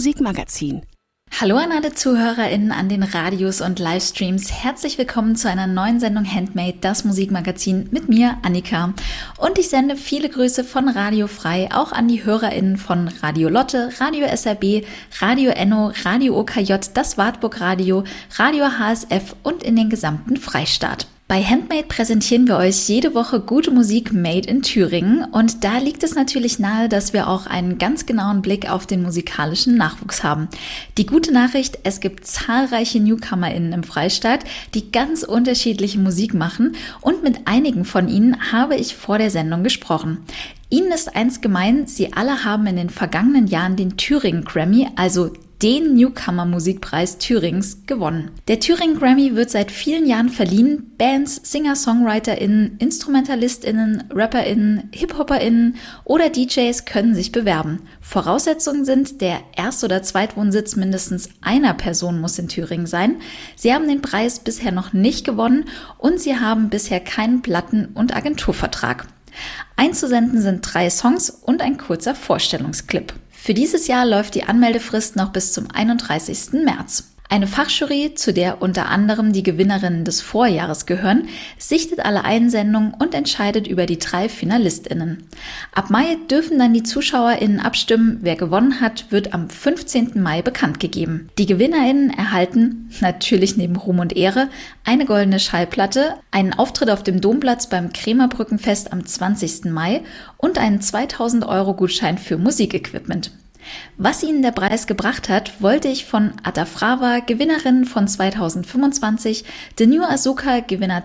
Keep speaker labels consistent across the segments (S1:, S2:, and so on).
S1: Musikmagazin.
S2: Hallo an alle ZuhörerInnen an den Radios und Livestreams. Herzlich willkommen zu einer neuen Sendung Handmade, das Musikmagazin mit mir, Annika. Und ich sende viele Grüße von Radio Frei auch an die HörerInnen von Radio Lotte, Radio SRB, Radio Enno, Radio OKJ, das Wartburg Radio, Radio HSF und in den gesamten Freistaat. Bei Handmade präsentieren wir euch jede Woche gute Musik made in Thüringen und da liegt es natürlich nahe, dass wir auch einen ganz genauen Blick auf den musikalischen Nachwuchs haben. Die gute Nachricht, es gibt zahlreiche NewcomerInnen im Freistaat, die ganz unterschiedliche Musik machen und mit einigen von ihnen habe ich vor der Sendung gesprochen. Ihnen ist eins gemein, sie alle haben in den vergangenen Jahren den Thüringen Grammy, also den Newcomer-Musikpreis Thürings gewonnen. Der Thüringen Grammy wird seit vielen Jahren verliehen. Bands, Singer-SongwriterInnen, InstrumentalistInnen, RapperInnen, Hip-HopperInnen oder DJs können sich bewerben. Voraussetzungen sind, der Erst- oder Zweitwohnsitz mindestens einer Person muss in Thüringen sein. Sie haben den Preis bisher noch nicht gewonnen und sie haben bisher keinen Platten- und Agenturvertrag. Einzusenden sind 3 Songs und ein kurzer Vorstellungsclip. Für dieses Jahr läuft die Anmeldefrist noch bis zum 31. März. Eine Fachjury, zu der unter anderem die Gewinnerinnen des Vorjahres gehören, sichtet alle Einsendungen und entscheidet über die 3 FinalistInnen. Ab Mai dürfen dann die ZuschauerInnen abstimmen. Wer gewonnen hat, wird am 15. Mai bekannt gegeben. Die GewinnerInnen erhalten, natürlich neben Ruhm und Ehre, eine goldene Schallplatte, einen Auftritt auf dem Domplatz beim Krämerbrückenfest am 20. Mai und einen 2.000 € Gutschein für Musikequipment. Was ihnen der Preis gebracht hat, wollte ich von Atafrava, Gewinnerin von 2025, The New Asuka, Gewinner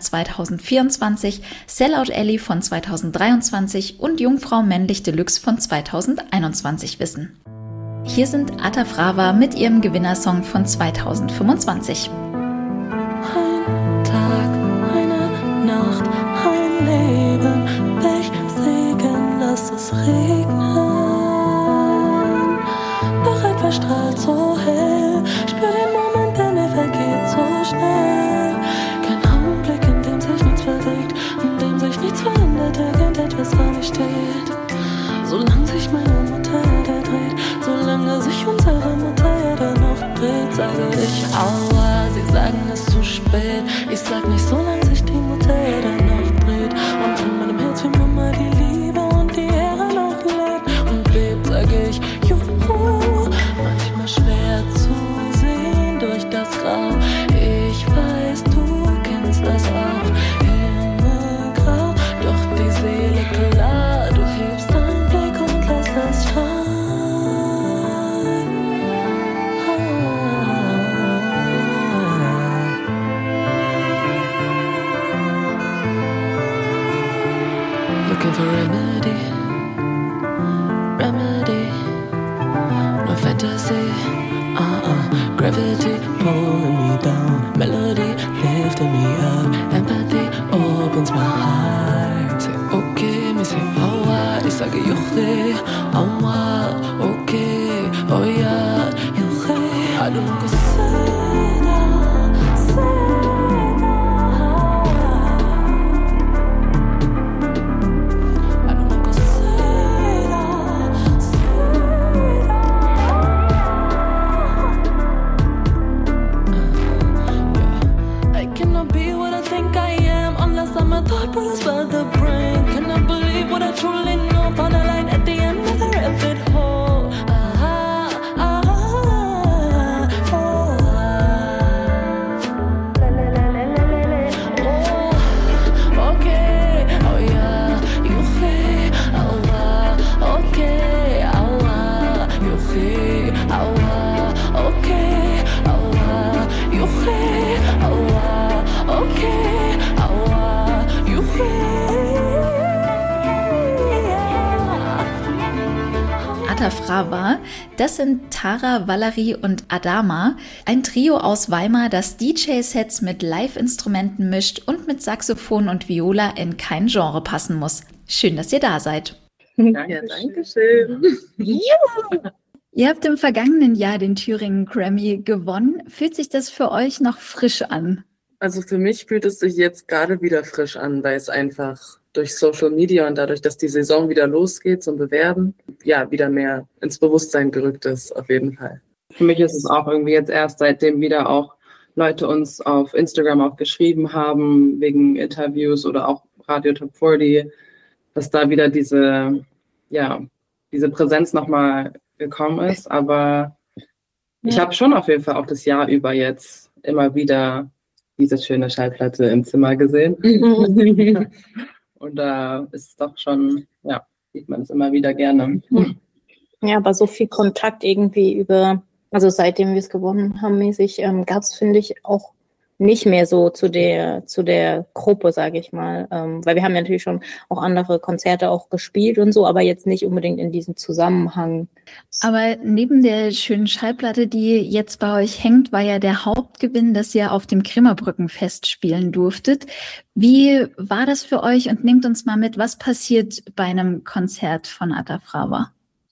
S2: 2024, Sellout Ellie von 2023 und Jungfrau Männlich Deluxe von 2021 wissen. Hier sind Atafrava mit ihrem Gewinnersong von 2025.
S3: Ein Tag, eine Nacht, ein Leben, Pech, Segen, lass es regnen. Doch etwas strahlt so hell, spür den Moment, denn er vergeht so schnell. Kein Augenblick, in dem sich nichts bewegt, in dem sich nichts verändert, irgendetwas war nicht steht. Solange sich meine Mutter dreht, solange sich unsere Mutter noch dreht, sage ich Aua, sie sagen es ist zu spät. Ich sag nicht, solange sich die Mutter noch dreht und in meinem Herz für Mama die Liebe und die Ehre noch lebt und bebt, sage ich Juhu. Manchmal schwer zu sehen durch das Grau. Ich weiß, du kennst das auch. Himmelgrau, doch die Seele klar. Du hebst deinen Blick und lässt es strahlen. Looking for remedy, remedy. No fantasy, gravity pulling me down, melody lifting me up, empathy opens my heart. Say okay, me say aua, ich sage juche, aua, okay, oh ja, juche. I don't go thought brought us by the brain. Cannot believe what I truly know. Found a line at the end of the rabbit hole. Okay, oh yeah, juche, aua, okay, aua, juche, aua, okay, aua, juche, aua, okay, aua, juche.
S2: Atafrava, das sind Tara, Valerie und Adama, ein Trio aus Weimar, das DJ-Sets mit Live-Instrumenten mischt und mit Saxophon und Viola in kein Genre passen muss. Schön, dass ihr da seid.
S4: Ja, danke schön.
S2: Ihr habt im vergangenen Jahr den Thüringen Grammy gewonnen. Fühlt sich das für euch noch frisch an?
S4: Also für mich fühlt es sich jetzt gerade wieder frisch an, weil es einfach durch Social Media und dadurch, dass die Saison wieder losgeht zum Bewerben, ja, wieder mehr ins Bewusstsein gerückt ist, auf jeden Fall. Für mich ist es auch irgendwie jetzt erst, seitdem wieder auch Leute uns auf Instagram auch geschrieben haben, wegen Interviews oder auch Radio Top 40, dass da wieder diese Präsenz nochmal gekommen ist. Aber ich habe schon auf jeden Fall auch das Jahr über jetzt immer wieder diese schöne Schallplatte im Zimmer gesehen. Und da ist es doch schon, sieht man es immer wieder gerne.
S1: Ja, aber so viel Kontakt irgendwie also seitdem wir es gewonnen haben, mäßig, gab es, finde ich, auch nicht mehr so zu der Gruppe, sage ich mal. Weil wir haben ja natürlich schon auch andere Konzerte auch gespielt und so, aber jetzt nicht unbedingt in diesem Zusammenhang.
S2: Aber neben der schönen Schallplatte, die jetzt bei euch hängt, war ja der Hauptgewinn, dass ihr auf dem Krimmerbrückenfest spielen durftet. Wie war das für euch? Und nehmt uns mal mit, was passiert bei einem Konzert von Atafrava?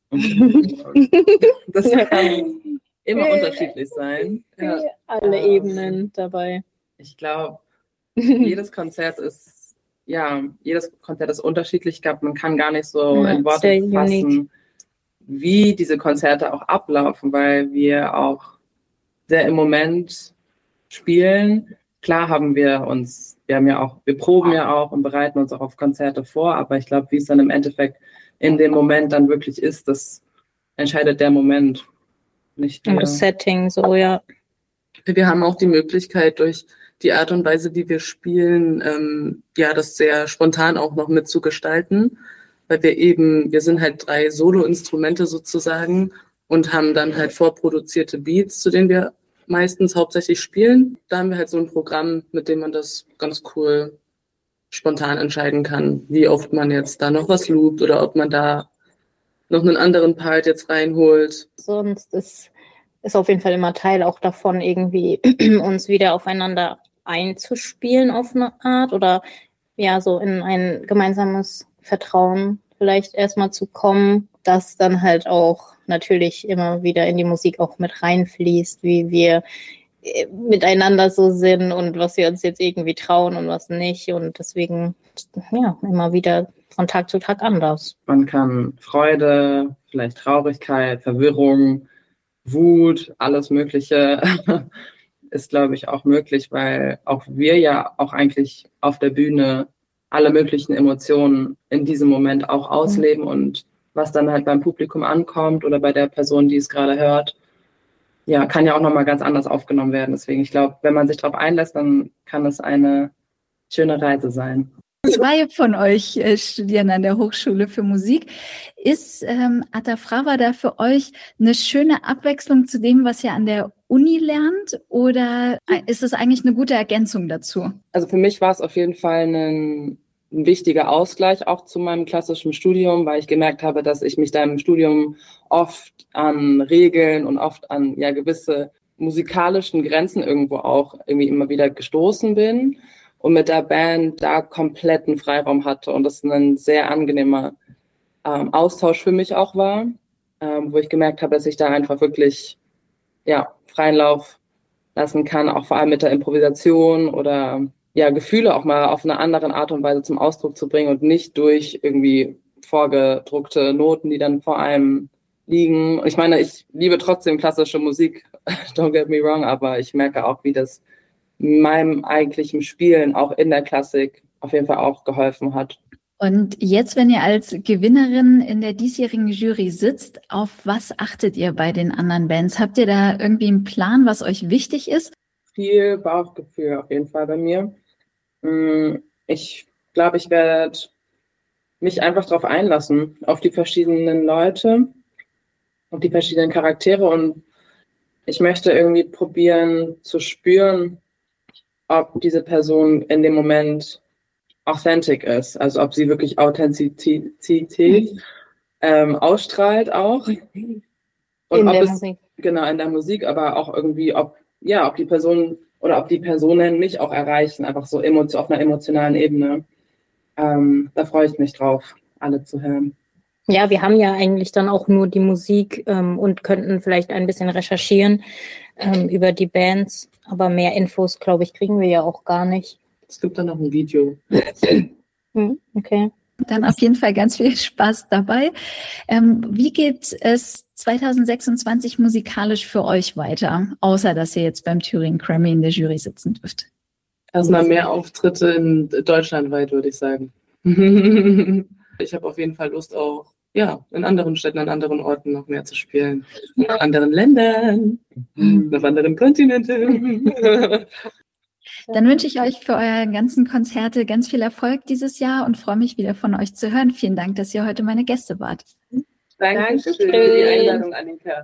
S4: Das kann immer unterschiedlich sein. Ja.
S1: Alle Ebenen dabei.
S4: Ich glaube, jedes Konzert ist unterschiedlich. Ich glaube, man kann gar nicht so in Worte fassen, wie diese Konzerte auch ablaufen, weil wir auch sehr im Moment spielen. Klar wir proben ja auch und bereiten uns auch auf Konzerte vor, aber ich glaube, wie es dann im Endeffekt in dem Moment dann wirklich ist, das entscheidet der Moment. Nicht
S1: das Setting, so, ja.
S4: Wir haben auch die Möglichkeit, durch die Art und Weise, wie wir spielen, das sehr spontan auch noch mitzugestalten, weil wir sind halt 3 Solo-Instrumente sozusagen und haben dann halt vorproduzierte Beats, zu denen wir meistens hauptsächlich spielen. Da haben wir halt so ein Programm, mit dem man das ganz cool spontan entscheiden kann, wie oft man jetzt da noch was loopt oder ob man da noch einen anderen Part jetzt reinholt.
S1: Sonst ist auf jeden Fall immer Teil auch davon, irgendwie uns wieder aufeinander einzuspielen auf eine Art oder ja, so in ein gemeinsames Vertrauen vielleicht erstmal zu kommen, das dann halt auch natürlich immer wieder in die Musik auch mit reinfließt, wie wir miteinander so sind und was wir uns jetzt irgendwie trauen und was nicht. Und deswegen, immer wieder von Tag zu Tag anders.
S4: Man kann Freude, vielleicht Traurigkeit, Verwirrung, Wut, alles Mögliche ist, glaube ich, auch möglich, weil auch wir ja auch eigentlich auf der Bühne alle möglichen Emotionen in diesem Moment auch ausleben und was dann halt beim Publikum ankommt oder bei der Person, die es gerade hört, kann ja auch nochmal ganz anders aufgenommen werden. Deswegen, ich glaube, wenn man sich darauf einlässt, dann kann es eine schöne Reise sein.
S2: 2 von euch studieren an der Hochschule für Musik. Ist Atafrava da für euch eine schöne Abwechslung zu dem, was ihr an der Uni lernt? Oder ist es eigentlich eine gute Ergänzung dazu?
S4: Also für mich war es auf jeden Fall ein wichtiger Ausgleich auch zu meinem klassischen Studium, weil ich gemerkt habe, dass ich mich da im Studium oft an Regeln und oft an gewisse musikalischen Grenzen irgendwo auch irgendwie immer wieder gestoßen bin und mit der Band da kompletten Freiraum hatte und das ein sehr angenehmer Austausch für mich auch war, wo ich gemerkt habe, dass ich da einfach wirklich freien Lauf lassen kann, auch vor allem mit der Improvisation oder Gefühle auch mal auf eine andere Art und Weise zum Ausdruck zu bringen und nicht durch irgendwie vorgedruckte Noten, die dann vor allem liegen. Und ich meine, ich liebe trotzdem klassische Musik, don't get me wrong, aber ich merke auch, wie das meinem eigentlichen Spielen auch in der Klassik auf jeden Fall auch geholfen hat.
S2: Und jetzt, wenn ihr als Gewinnerin in der diesjährigen Jury sitzt, auf was achtet ihr bei den anderen Bands? Habt ihr da irgendwie einen Plan, was euch wichtig ist?
S4: Viel Bauchgefühl auf jeden Fall bei mir. Ich glaube, ich werde mich einfach darauf einlassen, auf die verschiedenen Leute, auf die verschiedenen Charaktere und ich möchte irgendwie probieren zu spüren, ob diese Person in dem Moment authentic ist, also ob sie wirklich Authentizität ausstrahlt auch. Und
S1: in
S4: ob
S1: der
S4: es,
S1: Musik.
S4: Genau, in der Musik, aber auch irgendwie, ob die Person oder ob die Personen mich auch erreichen, einfach so auf einer emotionalen Ebene. Da freue ich mich drauf, alle zu hören.
S1: Ja, wir haben ja eigentlich dann auch nur die Musik und könnten vielleicht ein bisschen recherchieren über die Bands, aber mehr Infos, glaube ich, kriegen wir ja auch gar nicht.
S4: Es gibt dann noch ein Video.
S1: Okay.
S2: Dann auf jeden Fall ganz viel Spaß dabei. Wie geht es 2026 musikalisch für euch weiter, außer dass ihr jetzt beim Thüringen Grammy in der Jury sitzen dürft?
S4: Erstmal mehr Auftritte in deutschlandweit, würde ich sagen. Ich habe auf jeden Fall Lust auch, in anderen Städten, an anderen Orten noch mehr zu spielen. In anderen Ländern, auf anderen Kontinenten.
S2: Dann wünsche ich euch für eure ganzen Konzerte ganz viel Erfolg dieses Jahr und freue mich wieder von euch zu hören. Vielen Dank, dass ihr heute meine Gäste wart.
S4: Dankeschön für die Einladung, Annika.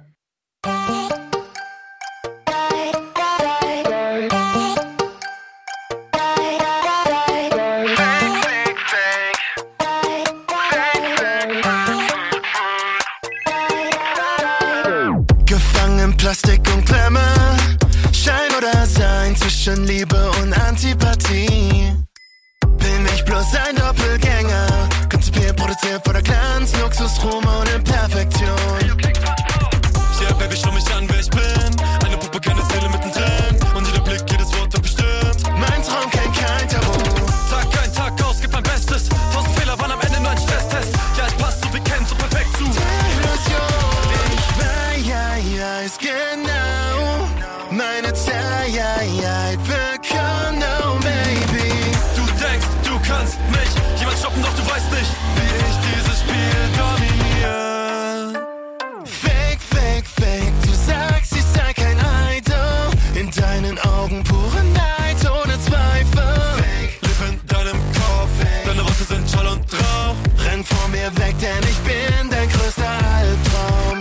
S5: Gefangen in Plastik und Klemme, Schein oder Sein zwischen Liebe und Antipathie. Bin ich bloß ein Doppelgänger, konzipiert, produziert vor der Glanz, Luxus, Ruhm und Imperfektion.
S6: Ja, Baby, schau mich an, wer ich bin. Eine Puppe, keine Seele mittendrin. Und jeder Blick, jedes Wort wird bestimmt.
S5: Mein Traum kennt kein Tabu.
S6: Tag ein, Tag aus, gib mein Bestes. 1000 Fehler waren am Ende nur ein Stresstest. Ja, es passt so, wir kennen so perfekt zu.
S5: Illusion, ich weiß genau, meine Zeit bekommen, oh baby.
S6: Du denkst, du kannst mich jemals stoppen, doch du weißt nicht, wie ich dieses Spiel dominiere.
S5: Fake, fake, fake, du sagst, ich sei kein Idol. In deinen Augen pure Neid, ohne Zweifel.
S6: Fake, leb in deinem Kopf, deine Worte sind Schall und Rauch.
S5: Renn vor mir weg, denn ich bin dein größter Albtraum.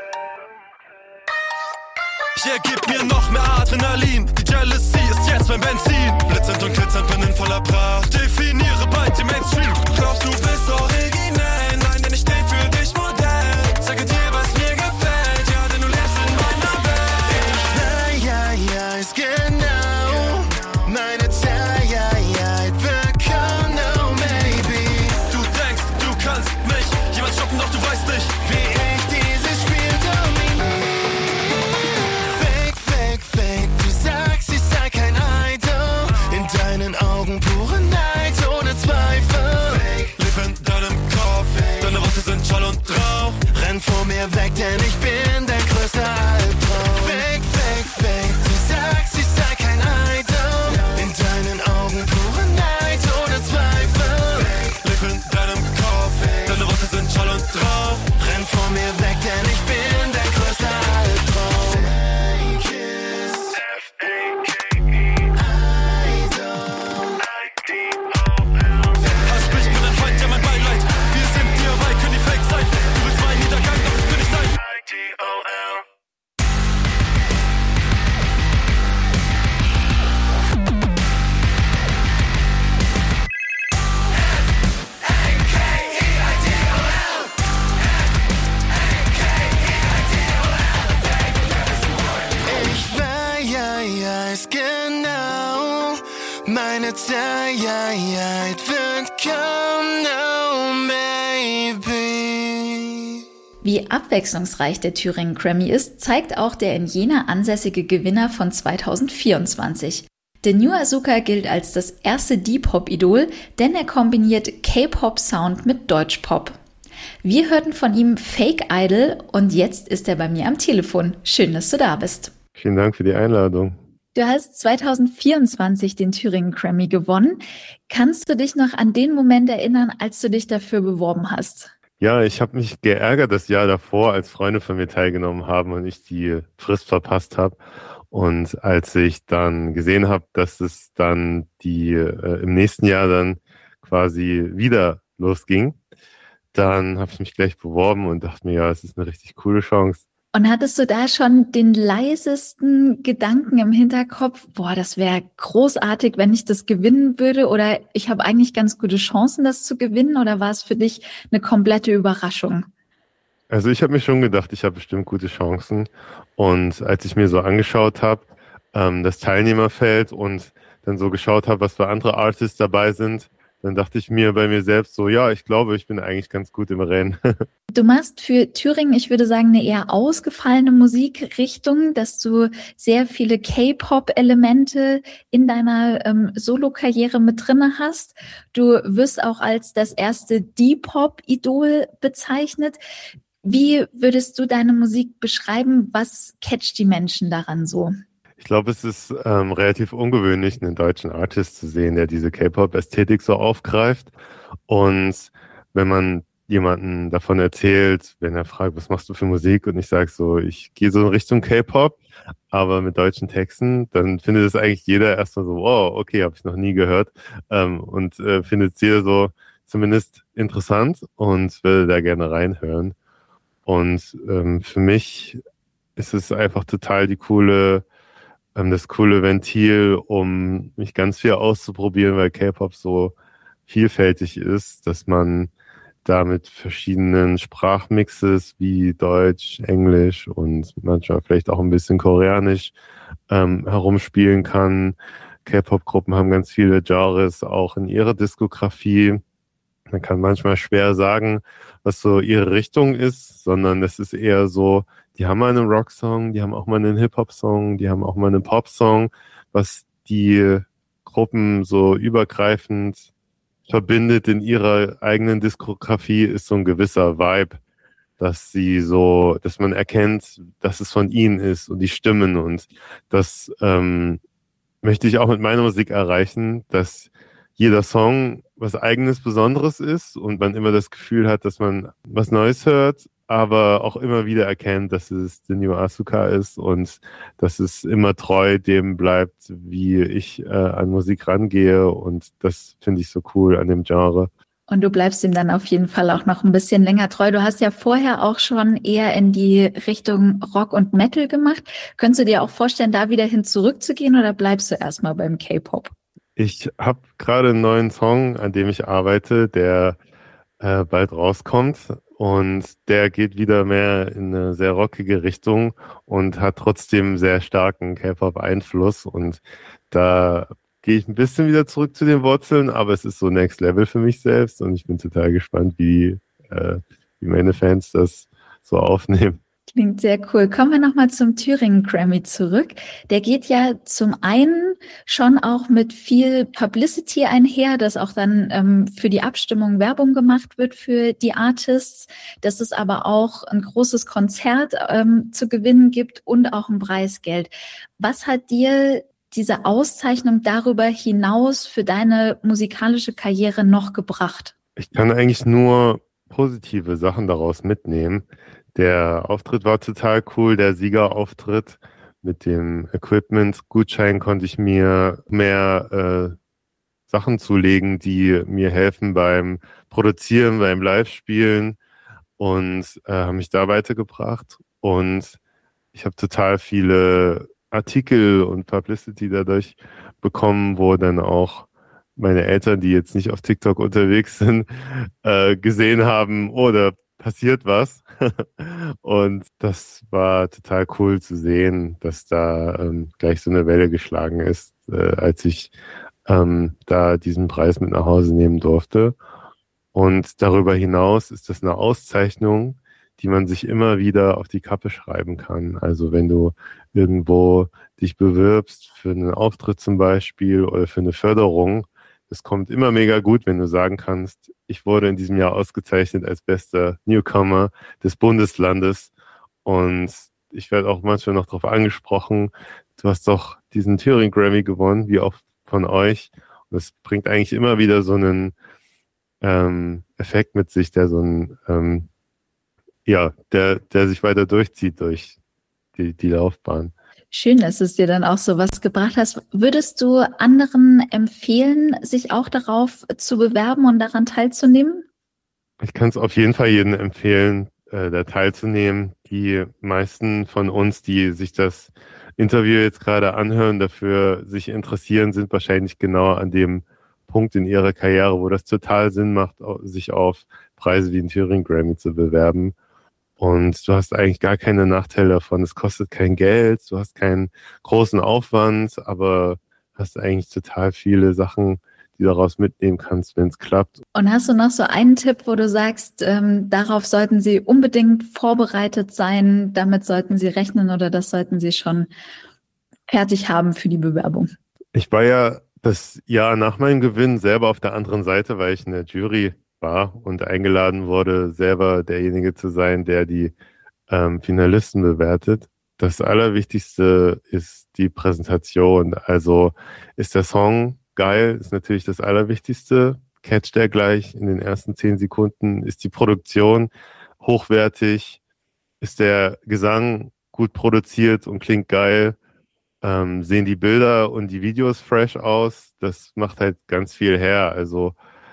S6: Ja, gib mir noch mehr Adrenalin. Die Jealousy ist jetzt mein Benzin. Blitzend und glitzernd, bin in voller Pracht. Definiere bald den Mainstream. Glaubst du bist originell? Nein, denn ich steh für dich Modell. Sage dir, was mir gefällt. Ja, denn du lebst in meiner Welt.
S5: Ich weiß genau, meine Zeit bekommen, oh baby.
S6: Du denkst, du kannst mich jemals stoppen, doch du weißt nicht,
S5: Wie ich dieses Spiel dominiere. Fake, fake, fake, du sagst, ich sei kein Idol. In deinen Augen pure Neid, ohne Zweifel.
S6: Fake, leb in deinem Kopf. Deine Worte sind Schall und Rauch.
S5: Renn vor mir weg, denn ich bin dein größter Albtraum. Fake, fake, fake, du sagst, ich sei kein Idol. In deinen Augen pure Neid, ohne Zweifel.
S6: Fake, leb in deinem Kopf. Deine Worte sind Schall und Rauch.
S5: Renn vor mir weg, denn ich bin dein größter Albtraum. Fake ist
S6: Hass mich, bin ein Feind, ja mein Beileid. Wir sind dir bei, können die Fake sein. Du willst meinen Niedergang, doch ich bin nicht dein.
S5: Ich weiß genau, meine Zeit wird kommen, oh baby.
S2: Wie abwechslungsreich der Thüringen Grammy ist, zeigt auch der in Jena ansässige Gewinner von 2024. Der New Azuka gilt als das erste Deep-Hop-Idol, denn er kombiniert K-Pop-Sound mit Deutsch-Pop. Wir hörten von ihm Fake Idol und jetzt ist er bei mir am Telefon. Schön, dass du da bist.
S7: Vielen Dank für die Einladung.
S2: Du hast 2024 den Thüringen Grammy gewonnen. Kannst du dich noch an den Moment erinnern, als du dich dafür beworben hast?
S7: Ja, ich habe mich geärgert das Jahr davor, als Freunde von mir teilgenommen haben und ich die Frist verpasst habe. Und als ich dann gesehen habe, dass es dann im nächsten Jahr dann quasi wieder losging, dann habe ich mich gleich beworben und dachte mir, ja, es ist eine richtig coole Chance.
S2: Und hattest du da schon den leisesten Gedanken im Hinterkopf, boah, das wäre großartig, wenn ich das gewinnen würde, oder ich habe eigentlich ganz gute Chancen, das zu gewinnen, oder war es für dich eine komplette Überraschung?
S7: Also ich habe mir schon gedacht, ich habe bestimmt gute Chancen. Und als ich mir so angeschaut habe, das Teilnehmerfeld und dann so geschaut habe, was für andere Artists dabei sind, dann dachte ich mir bei mir selbst so, ja, ich glaube, ich bin eigentlich ganz gut im Rennen.
S2: Du machst für Thüringen, ich würde sagen, eine eher ausgefallene Musikrichtung, dass du sehr viele K-Pop-Elemente in deiner Solo-Karriere mit drinne hast. Du wirst auch als das erste D-Pop-Idol bezeichnet. Wie würdest du deine Musik beschreiben? Was catcht die Menschen daran so?
S7: Ich glaube, es ist relativ ungewöhnlich, einen deutschen Artist zu sehen, der diese K-Pop-Ästhetik so aufgreift. Und wenn man jemanden davon erzählt, wenn er fragt, was machst du für Musik? Und ich sage so, ich gehe so in Richtung K-Pop, aber mit deutschen Texten, dann findet es eigentlich jeder erstmal so, wow, okay, habe ich noch nie gehört. Und findet es jeder so zumindest interessant und will da gerne reinhören. Und für mich ist es einfach total das coole Ventil, um mich ganz viel auszuprobieren, weil K-Pop so vielfältig ist, dass man da mit verschiedenen Sprachmixes wie Deutsch, Englisch und manchmal vielleicht auch ein bisschen Koreanisch herumspielen kann. K-Pop-Gruppen haben ganz viele Genres auch in ihrer Diskografie. Man kann manchmal schwer sagen, was so ihre Richtung ist, sondern es ist eher so, die haben mal einen Rocksong, die haben auch mal einen Hip-Hop-Song, die haben auch mal einen Pop-Song, was die Gruppen so übergreifend verbindet in ihrer eigenen Diskografie, ist so ein gewisser Vibe, dass man erkennt, dass es von ihnen ist und die Stimmen, und das möchte ich auch mit meiner Musik erreichen, dass jeder Song was Eigenes, Besonderes ist und man immer das Gefühl hat, dass man was Neues hört, aber auch immer wieder erkennt, dass es The New Asuka ist und dass es immer treu dem bleibt, wie ich an Musik rangehe, und das finde ich so cool an dem Genre.
S2: Und du bleibst ihm dann auf jeden Fall auch noch ein bisschen länger treu. Du hast ja vorher auch schon eher in die Richtung Rock und Metal gemacht. Könntest du dir auch vorstellen, da wieder hin zurückzugehen, oder bleibst du erstmal beim K-Pop?
S7: Ich habe gerade einen neuen Song, an dem ich arbeite, der bald rauskommt, und der geht wieder mehr in eine sehr rockige Richtung und hat trotzdem sehr starken K-Pop-Einfluss, und da gehe ich ein bisschen wieder zurück zu den Wurzeln, aber es ist so Next Level für mich selbst, und ich bin total gespannt, wie meine Fans das so aufnehmen.
S2: Klingt sehr cool. Kommen wir nochmal zum Thüringen Grammy zurück. Der geht ja zum einen schon auch mit viel Publicity einher, dass auch dann für die Abstimmung Werbung gemacht wird für die Artists, dass es aber auch ein großes Konzert zu gewinnen gibt und auch ein Preisgeld. Was hat dir diese Auszeichnung darüber hinaus für deine musikalische Karriere noch gebracht? Ich
S7: kann eigentlich nur positive Sachen daraus mitnehmen. Der Auftritt war total cool, der Siegerauftritt mit dem Equipment-Gutschein konnte ich mir mehr Sachen zulegen, die mir helfen beim Produzieren, beim Live-Spielen, und haben mich da weitergebracht. Und ich habe total viele Artikel und Publicity dadurch bekommen, wo dann auch meine Eltern, die jetzt nicht auf TikTok unterwegs sind, gesehen haben, oder passiert was. Und das war total cool zu sehen, dass da gleich so eine Welle geschlagen ist, als ich da diesen Preis mit nach Hause nehmen durfte. Und darüber hinaus ist das eine Auszeichnung, die man sich immer wieder auf die Kappe schreiben kann. Also wenn du irgendwo dich bewirbst für einen Auftritt zum Beispiel oder für eine Förderung, es kommt immer mega gut, wenn du sagen kannst, ich wurde in diesem Jahr ausgezeichnet als bester Newcomer des Bundeslandes, und ich werde auch manchmal noch darauf angesprochen, du hast doch diesen Thüringen Grammy gewonnen, wie auch von euch. Und es bringt eigentlich immer wieder so einen Effekt mit sich, der so ein der sich weiter durchzieht durch die Laufbahn. Schön, dass es dir dann auch so was gebracht hast. Würdest du anderen empfehlen, sich auch darauf zu bewerben und daran teilzunehmen? Ich kann es auf jeden Fall jedem empfehlen, da teilzunehmen. Die meisten von uns, die sich das Interview jetzt gerade anhören, dafür sich interessieren, sind wahrscheinlich genau an dem Punkt in ihrer Karriere, wo das total Sinn macht, sich auf Preise wie den Thüringen Grammy zu bewerben. Und du hast eigentlich gar keine Nachteile davon. Es kostet kein Geld, du hast keinen großen Aufwand, aber hast eigentlich total viele Sachen, die daraus mitnehmen kannst, wenn es klappt.
S2: Und hast du noch so einen Tipp, wo du sagst, darauf sollten Sie unbedingt vorbereitet sein, damit sollten Sie rechnen oder das sollten Sie schon fertig haben für die Bewerbung?
S7: Ich war ja das Jahr nach meinem Gewinn selber auf der anderen Seite, weil ich in der Jury war und eingeladen wurde, selber derjenige zu sein, der die Finalisten bewertet. Das Allerwichtigste ist die Präsentation. Also ist der Song geil, ist natürlich das Allerwichtigste. Catcht der gleich in den ersten 10 Sekunden? Ist die Produktion hochwertig? Ist der Gesang gut produziert und klingt geil? Sehen die Bilder und die Videos fresh aus? Das macht halt ganz viel her. Also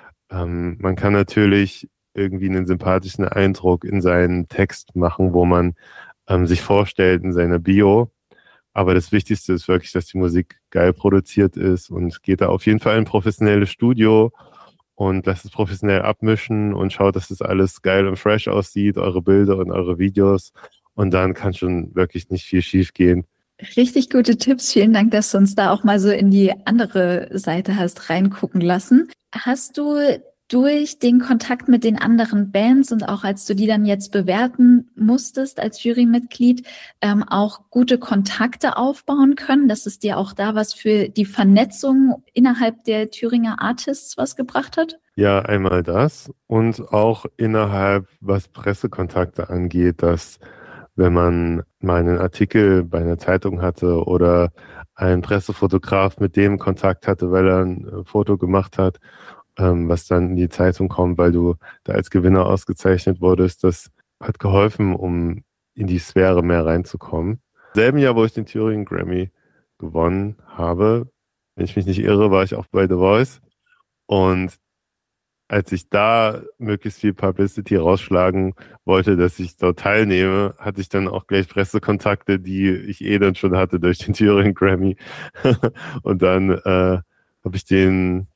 S7: man kann natürlich irgendwie einen sympathischen Eindruck in seinen Text machen, wo man sich vorstellt in seiner Bio. Aber das Wichtigste ist wirklich, dass die Musik geil produziert ist und geht da auf jeden Fall in ein professionelles Studio und lasst es professionell abmischen und schaut, dass das alles geil und fresh aussieht, eure Bilder und eure Videos. Und dann kann schon wirklich nicht viel schief gehen.
S2: Richtig gute Tipps. Vielen Dank, dass du uns da auch mal so in die andere Seite hast reingucken lassen. Hast du durch den Kontakt mit den anderen Bands und auch als du die dann jetzt bewerten musstest als Jurymitglied, auch gute Kontakte aufbauen können, dass es dir auch da was für die Vernetzung innerhalb der Thüringer Artists was gebracht hat?
S7: Ja, einmal das und auch innerhalb, was Pressekontakte angeht, dass wenn man mal einen Artikel bei einer Zeitung hatte oder ein Pressefotograf mit dem Kontakt hatte, weil er ein Foto gemacht hat, was dann in die Zeitung kommt, weil du da als Gewinner ausgezeichnet wurdest, das hat geholfen, um in die Sphäre mehr reinzukommen. Im selben Jahr, wo ich den Thüringen Grammy gewonnen habe, wenn ich mich nicht irre, war ich auch bei The Voice. Und als ich da möglichst viel Publicity rausschlagen wollte, dass ich dort teilnehme, hatte ich dann auch gleich Pressekontakte, die ich dann schon hatte durch den Thüringen Grammy. Und dann habe ich den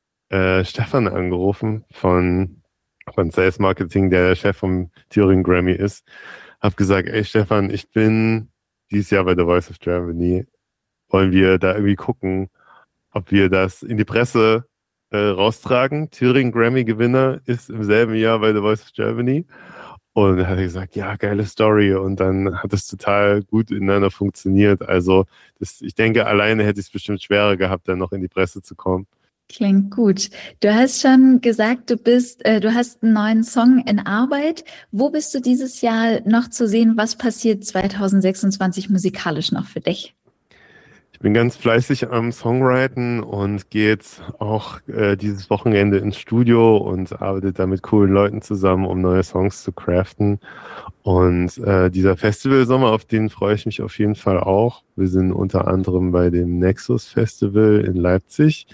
S7: Stefan angerufen von Sales Marketing, der Chef vom Thüringen Grammy ist. Hab gesagt, ey Stefan, ich bin dieses Jahr bei The Voice of Germany. Wollen wir da irgendwie gucken, ob wir das in die Presse raustragen? Thüringen Grammy-Gewinner ist im selben Jahr bei The Voice of Germany. Und dann hat er gesagt, ja, geile Story. Und dann hat es total gut ineinander funktioniert. Also ich denke, alleine hätte ich es bestimmt schwerer gehabt, dann noch in die Presse zu kommen.
S2: Klingt gut. Du hast schon gesagt, du hast einen neuen Song in Arbeit. Wo bist du dieses Jahr noch zu sehen? Was passiert 2026 musikalisch noch für dich?
S7: Ich bin ganz fleißig am Songwriten und gehe jetzt auch dieses Wochenende ins Studio und arbeite da mit coolen Leuten zusammen, um neue Songs zu craften. Und dieser Festivalsommer, auf den freue ich mich auf jeden Fall auch. Wir sind unter anderem bei dem Nexus Festival in Leipzig.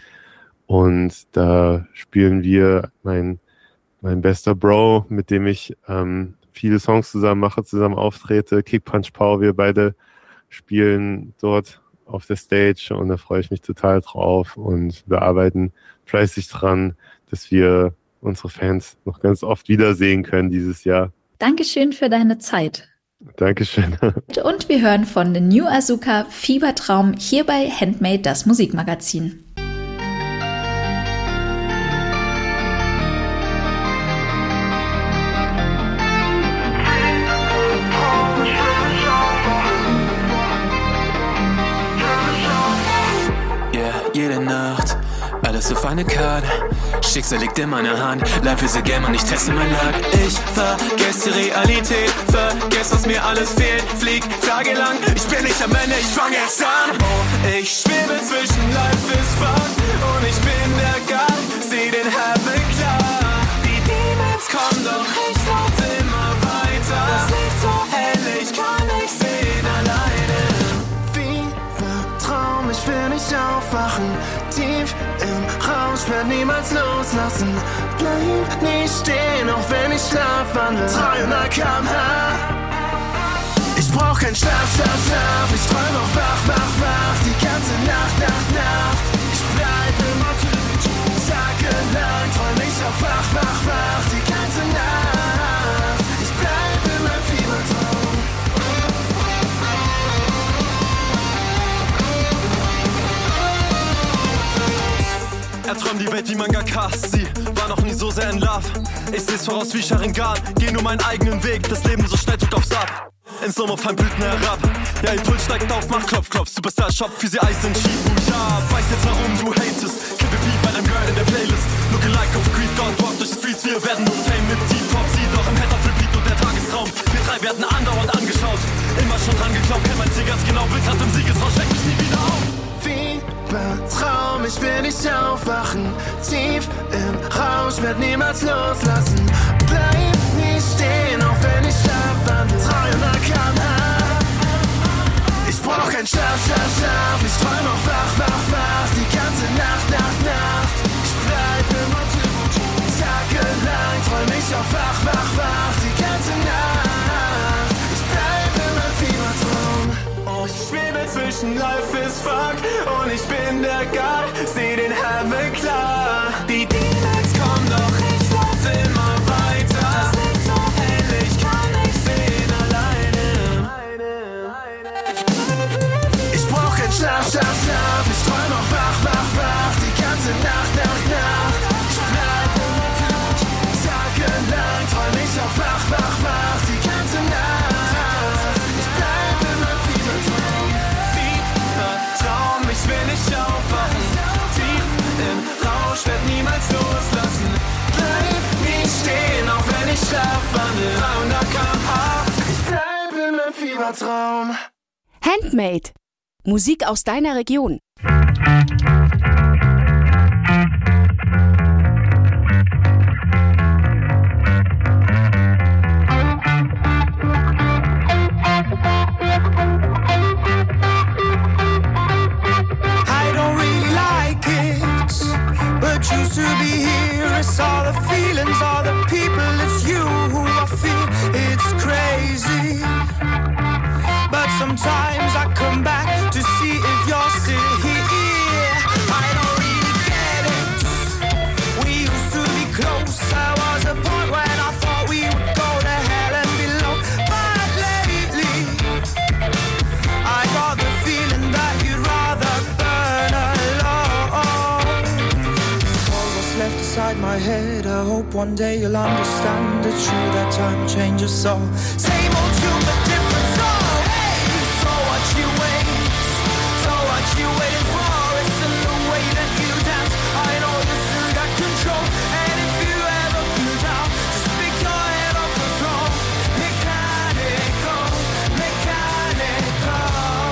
S7: Und da spielen wir, mein bester Bro, mit dem ich viele Songs zusammen mache, zusammen auftrete, Kick Punch Power, wir beide spielen dort auf der Stage und da freue ich mich total drauf. Und wir arbeiten fleißig dran, dass wir unsere Fans noch ganz oft wiedersehen können dieses Jahr.
S2: Dankeschön für deine Zeit.
S7: Dankeschön.
S2: Und wir hören von New Azuka Fiebertraum hier bei Handmade, das Musikmagazin.
S8: Jede Nacht, alles auf eine Karte. Schicksal liegt in meiner Hand. Life is a game und ich teste mein Luck. Ich vergesse die Realität, vergesse, was mir alles fehlt. Flieg tagelang, ich bin nicht am Ende, ich fang erst an. Ich schwebe zwischen Life is fun und ich bin der Guy, seh den Heaven klar. Die Demons kommen, doch ich lauf immer weiter. Das Licht so hell, ich kann nicht sehen alleine.
S5: Traum, ich will nicht aufwachen. Tief im Rausch, werd niemals loslassen. Bleib nicht stehen, auch wenn ich schlafwandle. 300 km/h. Ich brauch keinen Schlaf. Ich träum auch wach. Die ganze Nacht. Ich bleib immer tagelang. Träum ich auch wach. Die ganze Nacht. Ich bleib in meinem Fiebertraum.
S6: Er träumt die Welt wie Mangakas, sie war noch nie so sehr in Love. Ich seh's voraus wie Sharingan, geh nur meinen eigenen Weg, das Leben so schnell tut aufs Ab. In Slow-Mo fallen Blüten herab, ja ihr Puls steigt auf, mach Klopf, Klopf, Superstar-Shop, für sie Eis in Shibuya. Weiß jetzt warum du hatest, Kippe Beat bei deinem Girl in der Playlist. Lookalike auf Creed, God Walk durch die Streets, wir werden nur Fame mit Deep Pop. Sie doch im Head auf Repeat und der Tagestraum. Wir drei werden andauernd angeschaut, immer schon dran geglaubt, kenn mein Ziel ganz genau, will grad im Siegesrausch, schreck mich nie wieder auf.
S5: Traum, ich will nicht aufwachen. Tief im Rausch, werd niemals loslassen. Bleib nie stehen, auch wenn ich schlafwandel. 300 km/h. Ich brauch kein Schlaf, Schlaf, Schlaf. Ich träum auch wach, wach, wach. Die ganze Nacht, Nacht, Nacht. Ich bleib immer tagelang. Träum ich auch wach, wach, wach. Die ganze Nacht. Ich bleib immer Fiebertraum. Ich schwebe zwischen Life is fuck und ich bin der God, seh den Himmel klar. Die Demons kommen, doch ich lauf immer weiter. Es liegt so hell, ich kann nicht sehen alleine. Ich brauch kein Schlaf, Schlaf, Schlaf. Ich träum auch wach, wach, wach. Die ganze Nacht, Nacht, Nacht. Ich bleib immer tagelang. Träum ich auch wach, wach, wach. Die ganze Nacht. Ich will nicht aufwachen, tief im Rausch, werd niemals loslassen. Bleib nie stehen, auch wenn ich schlafwandel. 300 km/h, ich bleib in meinem Fiebertraum.
S9: Handmade. Musik aus deiner Region.
S10: Used to be here, it's all the feelings, all the people, it's you who I feel, it's crazy. But sometimes I come back to see if you're still here. I don't really get it. We used to be close, there was a point when I thought we would go to hell and below. But lately, I got the feeling that you'd rather burn alone. Left inside my head, I hope one day you'll understand. It's true that time changes all. Same old tune but different song. Hey, so what you wait? So what you waiting for? It's in the way that you dance. I know you still got control. And if you ever feel down, just pick your head off the floor. Mechanical, mechanical.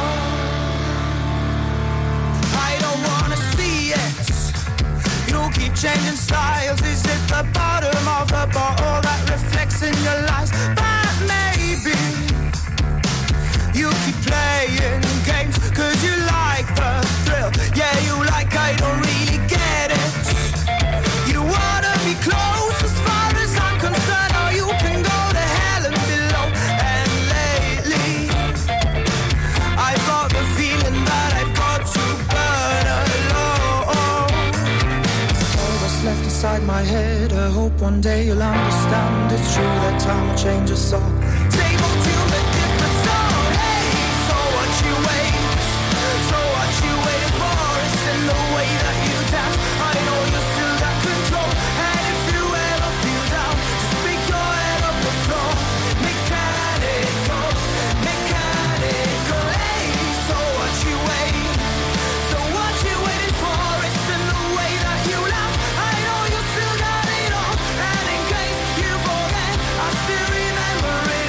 S10: I don't wanna see it. You keep changing styles. Is it the bottom of the bottle that reflects in your lies? But maybe you keep playing games cause you like the thrill. Yeah, you like, I don't really get it. You wanna be close as far as I'm concerned, or you can go to hell and below. And lately I've got the feeling that I've got to burn alone. Left inside my head, I hope one day you'll understand. It's true that time will change us all. Same old tune but different song. Hey, so what you wait? So what you waiting for? It's in the way that you dance. I know you still got control. And if you ever feel down, just pick your head off the floor. Mechanical, mechanical. Hey, so what you wait? So what you waiting for? It's in the way that you love. I know you still got it all, and in case you forget, I still remember it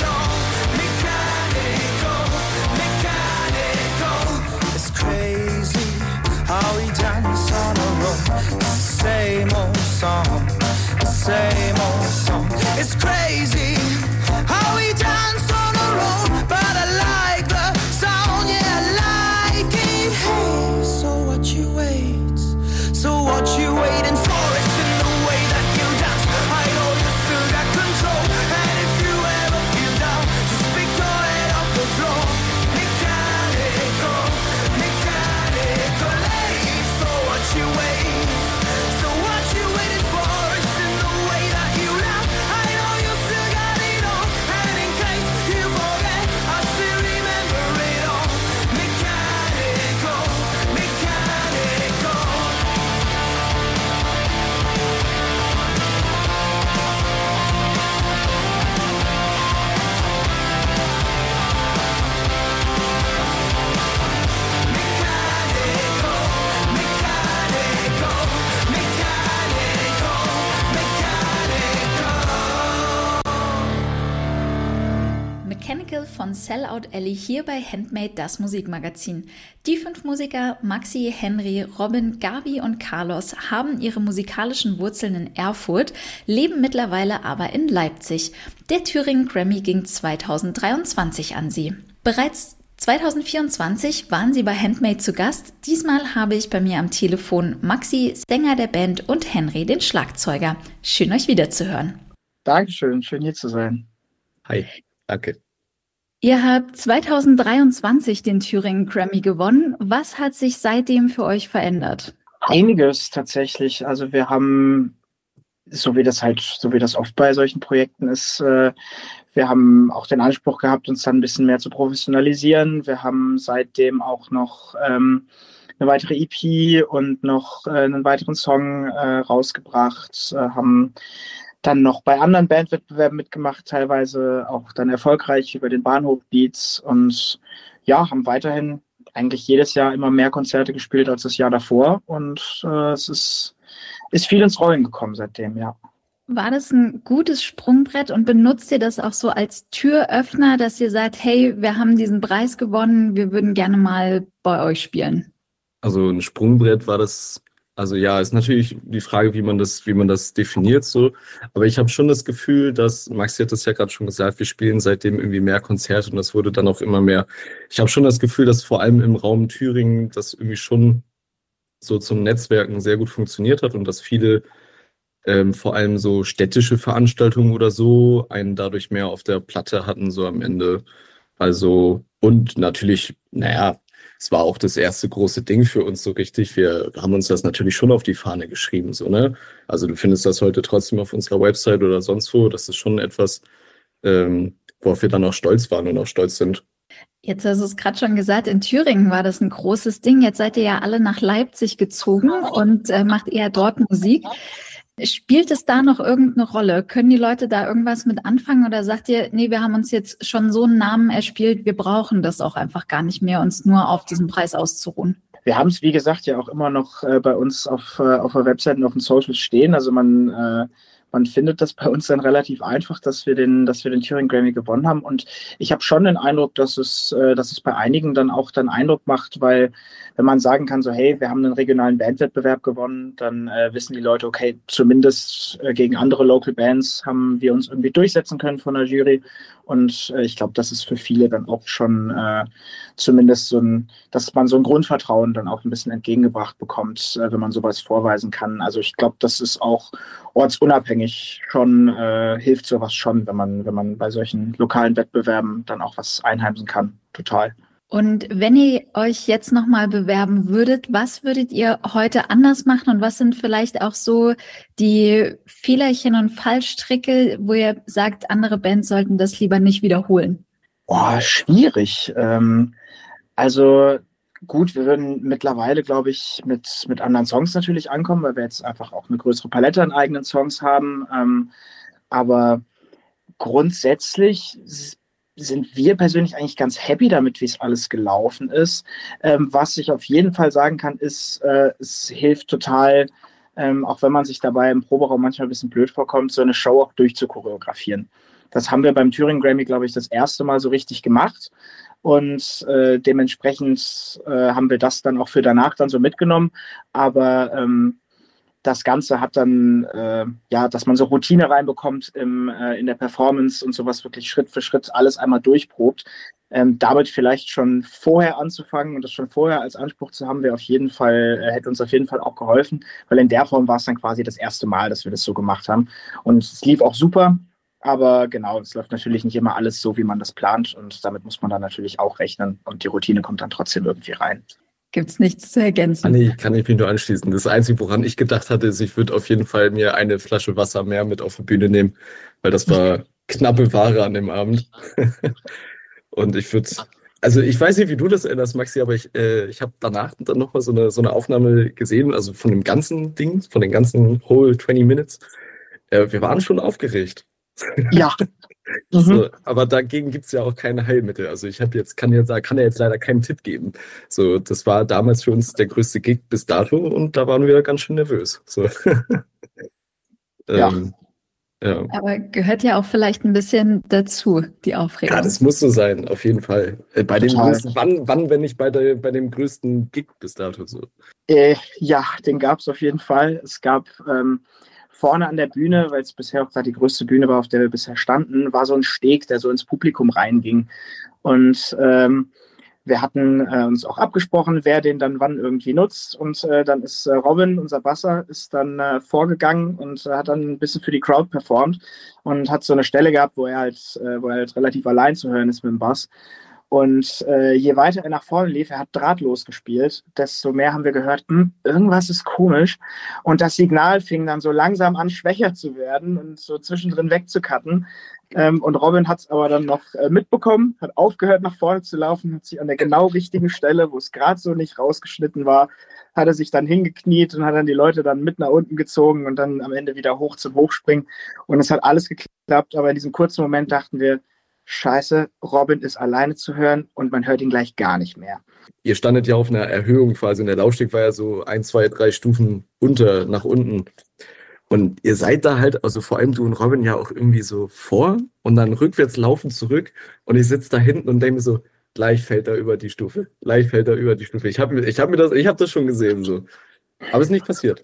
S2: von Sellout Alley hier bei Handmade, das Musikmagazin. Die 5 Musiker Maxi, Henry, Robin, Gabi und Carlos haben ihre musikalischen Wurzeln in Erfurt, leben mittlerweile aber in Leipzig. Der Thüringen Grammy ging 2023 an sie. Bereits 2024 waren sie bei Handmade zu Gast. Diesmal habe ich bei mir am Telefon Maxi, Sänger der Band, und Henry, den Schlagzeuger. Schön, euch wiederzuhören.
S11: Dankeschön, schön hier zu sein.
S12: Hi, danke.
S2: Ihr habt 2023 den Thüringen Grammy gewonnen. Was hat sich seitdem für euch verändert?
S11: Einiges tatsächlich. Also wir haben, so wie das oft bei solchen Projekten ist, wir haben auch den Anspruch gehabt, uns dann ein bisschen mehr zu professionalisieren. Wir haben seitdem auch noch eine weitere EP und noch einen weiteren Song rausgebracht, haben dann noch bei anderen Bandwettbewerben mitgemacht, teilweise auch dann erfolgreich über den Bahnhof Beats, und ja, haben weiterhin eigentlich jedes Jahr immer mehr Konzerte gespielt als das Jahr davor, und es ist viel ins Rollen gekommen seitdem, ja.
S2: War das ein gutes Sprungbrett und benutzt ihr das auch so als Türöffner, dass ihr sagt, hey, wir haben diesen Preis gewonnen, wir würden gerne mal bei euch spielen?
S12: Also ein Sprungbrett war das, also ja, ist natürlich die Frage, wie man das definiert so, aber ich habe schon das Gefühl, dass, Maxi hat das ja gerade schon gesagt, wir spielen seitdem irgendwie mehr Konzerte und das wurde dann auch immer mehr. Ich habe schon das Gefühl, dass vor allem im Raum Thüringen das irgendwie schon so zum Netzwerken sehr gut funktioniert hat und dass viele vor allem so städtische Veranstaltungen oder so einen dadurch mehr auf der Platte hatten, so am Ende. Also, und natürlich, naja, es war auch das erste große Ding für uns so richtig. Wir haben uns das natürlich schon auf die Fahne geschrieben, so, ne? Also du findest das heute trotzdem auf unserer Website oder sonst wo. Das ist schon etwas, worauf wir dann auch stolz waren und auch stolz sind.
S2: Jetzt hast du es gerade schon gesagt, in Thüringen war das ein großes Ding. Jetzt seid ihr ja alle nach Leipzig gezogen und macht eher dort Musik. Spielt es da noch irgendeine Rolle? Können die Leute da irgendwas mit anfangen oder sagt ihr, nee, wir haben uns jetzt schon so einen Namen erspielt, wir brauchen das auch einfach gar nicht mehr, uns nur auf diesen Preis auszuruhen?
S11: Wir haben es, wie gesagt, ja auch immer noch bei uns auf der Website und auf den Socials stehen. Also man findet das bei uns dann relativ einfach, dass wir den Thüringen Grammy gewonnen haben. Und ich habe schon den Eindruck, dass es bei einigen dann auch Eindruck macht, weil wenn man sagen kann, so hey, wir haben einen regionalen Bandwettbewerb gewonnen, dann wissen die Leute, okay, zumindest gegen andere Local Bands haben wir uns irgendwie durchsetzen können von der Jury. Und ich glaube, das ist für viele dann auch schon zumindest dass man so ein Grundvertrauen dann auch ein bisschen entgegengebracht bekommt, wenn man sowas vorweisen kann. Also ich glaube, das ist auch ortsunabhängig schon, hilft sowas schon, wenn man bei solchen lokalen Wettbewerben dann auch was einheimsen kann. Total.
S2: Und wenn ihr euch jetzt nochmal bewerben würdet, was würdet ihr heute anders machen und was sind vielleicht auch so die Fehlerchen und Fallstricke, wo ihr sagt, andere Bands sollten das lieber nicht wiederholen?
S11: Boah, schwierig. Also gut, wir würden mittlerweile, glaube ich, mit anderen Songs natürlich ankommen, weil wir jetzt einfach auch eine größere Palette an eigenen Songs haben. Aber grundsätzlich sind wir persönlich eigentlich ganz happy damit, wie es alles gelaufen ist. Was ich auf jeden Fall sagen kann, ist, es hilft total, auch wenn man sich dabei im Proberaum manchmal ein bisschen blöd vorkommt, so eine Show auch durchzuchoreografieren. Das haben wir beim Thüringen Grammy, glaube ich, das erste Mal so richtig gemacht. Und dementsprechend haben wir das dann auch für danach dann so mitgenommen. Aber das Ganze hat dann, dass man so Routine reinbekommt in der Performance und sowas wirklich Schritt für Schritt alles einmal durchprobt. Damit vielleicht schon vorher anzufangen und das schon vorher als Anspruch zu haben, hätte uns auf jeden Fall auch geholfen, weil in der Form war es dann quasi das erste Mal, dass wir das so gemacht haben. Und es lief auch super, aber genau, es läuft natürlich nicht immer alles so, wie man das plant und damit muss man dann natürlich auch rechnen und die Routine kommt dann trotzdem irgendwie rein.
S2: Gibt's nichts zu ergänzen?
S12: Kann ich mich nur anschließen. Das Einzige, woran ich gedacht hatte, ist, ich würde auf jeden Fall mir eine Flasche Wasser mehr mit auf die Bühne nehmen, weil das war knappe Ware an dem Abend. Und ich weiß nicht, wie du das erinnerst, Maxi, aber ich habe danach dann nochmal so eine Aufnahme gesehen, also von dem ganzen Ding, von den ganzen whole 20 Minutes. Wir waren schon aufgeregt.
S11: Ja.
S12: So, aber dagegen gibt es ja auch keine Heilmittel. Also kann ja jetzt leider keinen Tipp geben. So, das war damals für uns der größte Gig bis dato und da waren wir ganz schön nervös. So.
S11: Ja.
S12: Ja.
S2: Aber gehört ja auch vielleicht ein bisschen dazu, die Aufregung.
S12: Ja, das muss so sein, auf jeden Fall. Bei dem
S11: Total.
S12: größten, wann, wenn nicht bei dem größten Gig bis dato so?
S11: Ja, den gab es auf jeden Fall. Es gab vorne an der Bühne, weil es bisher auch gerade die größte Bühne war, auf der wir bisher standen, war so ein Steg, der so ins Publikum reinging. Und wir hatten uns auch abgesprochen, wer den dann wann irgendwie nutzt. Und dann ist Robin, unser Basser, ist dann vorgegangen und hat dann ein bisschen für die Crowd performt und hat so eine Stelle gehabt, wo er halt relativ allein zu hören ist mit dem Bass. Und je weiter er nach vorne lief, er hat drahtlos gespielt, desto mehr haben wir gehört, irgendwas ist komisch. Und das Signal fing dann so langsam an, schwächer zu werden und so zwischendrin wegzucutten. Und Robin hat es aber dann noch mitbekommen, hat aufgehört, nach vorne zu laufen, hat sich an der genau richtigen Stelle, wo es gerade so nicht rausgeschnitten war, hat er sich dann hingekniet und hat dann die Leute dann mit nach unten gezogen und dann am Ende wieder hoch zum Hochspringen. Und es hat alles geklappt, aber in diesem kurzen Moment dachten wir, Scheiße, Robin ist alleine zu hören und man hört ihn gleich gar nicht mehr.
S12: Ihr standet ja auf einer Erhöhung quasi und der Laufsteg war ja so 1, 2, 3 Stufen nach unten. Und ihr seid da halt, also vor allem du und Robin ja auch irgendwie so vor und dann rückwärts laufen zurück und ich sitze da hinten und denke mir so, gleich fällt er über die Stufe. Ich hab das schon gesehen so. Aber es ist nicht passiert.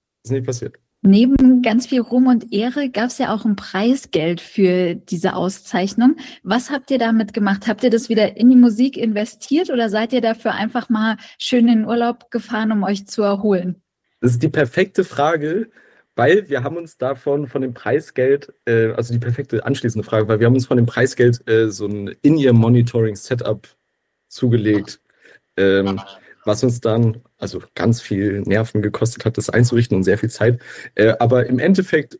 S2: Neben ganz viel Ruhm und Ehre gab es ja auch ein Preisgeld für diese Auszeichnung. Was habt ihr damit gemacht? Habt ihr das wieder in die Musik investiert oder seid ihr dafür einfach mal schön in den Urlaub gefahren, um euch zu erholen?
S12: Das ist die perfekte Frage, weil wir haben uns davon von dem Preisgeld, also die perfekte anschließende Frage, weil wir haben uns von dem Preisgeld so ein In-Ear-Monitoring-Setup zugelegt, was uns dann also ganz viel Nerven gekostet hat, das einzurichten und sehr viel Zeit. Aber im Endeffekt,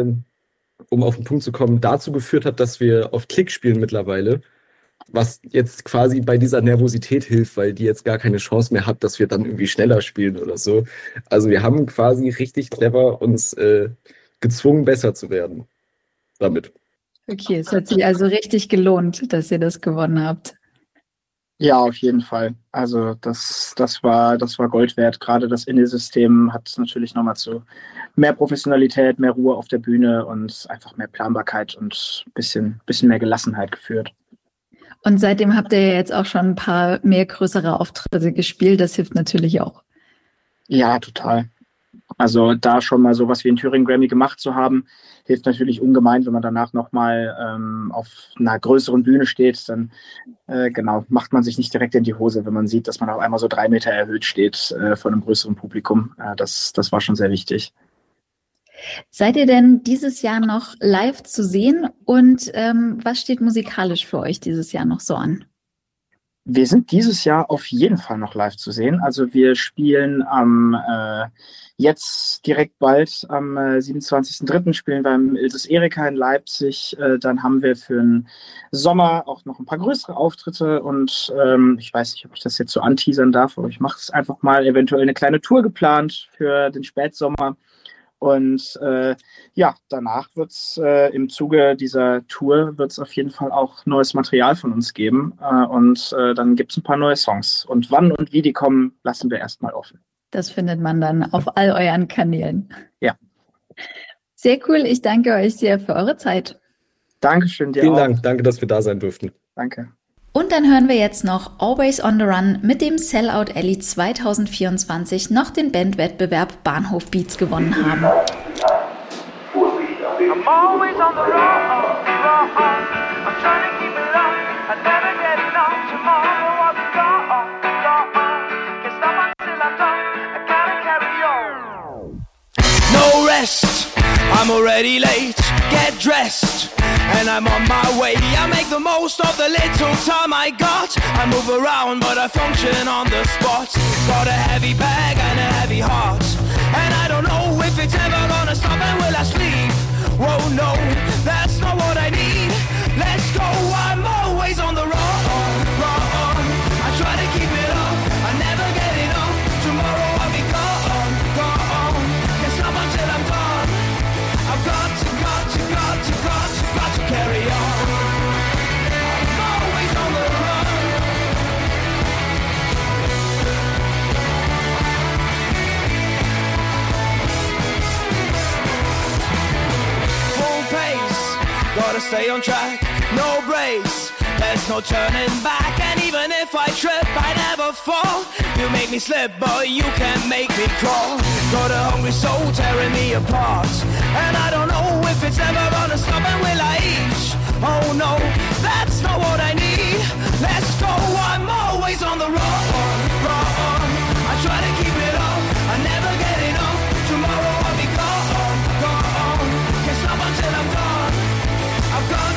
S12: um auf den Punkt zu kommen, dazu geführt hat, dass wir auf Klick spielen mittlerweile, was jetzt quasi bei dieser Nervosität hilft, weil die jetzt gar keine Chance mehr hat, dass wir dann irgendwie schneller spielen oder so. Also wir haben quasi richtig clever uns gezwungen, besser zu werden damit.
S2: Okay, es hat sich also richtig gelohnt, dass ihr das gewonnen habt.
S11: Ja, auf jeden Fall. Also das war Gold wert. Gerade das Indie-System hat natürlich nochmal zu mehr Professionalität, mehr Ruhe auf der Bühne und einfach mehr Planbarkeit und ein bisschen mehr Gelassenheit geführt.
S2: Und seitdem habt ihr jetzt auch schon ein paar mehr größere Auftritte gespielt. Das hilft natürlich auch.
S11: Ja, total. Also da schon mal sowas wie einen Thüringen Grammy gemacht zu haben, hilft natürlich ungemein, wenn man danach nochmal auf einer größeren Bühne steht, dann macht man sich nicht direkt in die Hose, wenn man sieht, dass man auf einmal so 3 Meter erhöht steht von einem größeren Publikum. Das war schon sehr wichtig.
S2: Seid ihr denn dieses Jahr noch live zu sehen und was steht musikalisch für euch dieses Jahr noch so an?
S11: Wir sind dieses Jahr auf jeden Fall noch live zu sehen. Also wir spielen jetzt direkt bald am 27.03. spielen wir im Ilses Erika in Leipzig. Dann haben wir für den Sommer auch noch ein paar größere Auftritte und ich weiß nicht, ob ich das jetzt so anteasern darf, aber ich mache es einfach mal, eventuell eine kleine Tour geplant für den Spätsommer. Und danach wird es im Zuge dieser Tour wird's auf jeden Fall auch neues Material von uns geben. Dann gibt es ein paar neue Songs. Und wann und wie die kommen, lassen wir erstmal offen.
S2: Das findet man dann auf all euren Kanälen.
S11: Ja.
S2: Sehr cool. Ich danke euch sehr für eure Zeit.
S11: Dankeschön dir
S12: Vielen
S11: auch.
S12: Dank. Danke, dass wir da sein durften.
S11: Danke.
S2: Und dann hören wir jetzt noch Always on the Run, mit dem Sellout Alley 2024 noch den Bandwettbewerb Bahnhof Beats gewonnen haben.
S10: I'm always on the run. I'm trying to keep it up. I never get enough. Tomorrow I'll be gone. Can't stop until I'm done. I gotta carry on. No rest. I'm already late. Get dressed. And I'm on my way. I make the most of the little time I got. I move around, but I function on the spot. Got a heavy bag and a heavy heart. And I don't know if it's ever gonna stop. And will I sleep? Whoa, no, that's not what I need. Let's go, I'm always on the run. I try to keep it up, I never get enough. Tomorrow I'll be gone. Can't stop until I'm done. I've got to carry on. I'm always on the run. Full gotta stay on track. No brakes, there's no turning back. And even if I trip, I never fall. You make me slip, but you can't make me crawl. Got a hungry soul tearing me apart, and I don't know if it's ever gonna stop. And will I eat? Oh no, that's not what I need. Let's go, I'm always on the run, run. I try to keep it up, I never get enough. Tomorrow I'll be gone, gone. Can't stop until I'm gone. I've got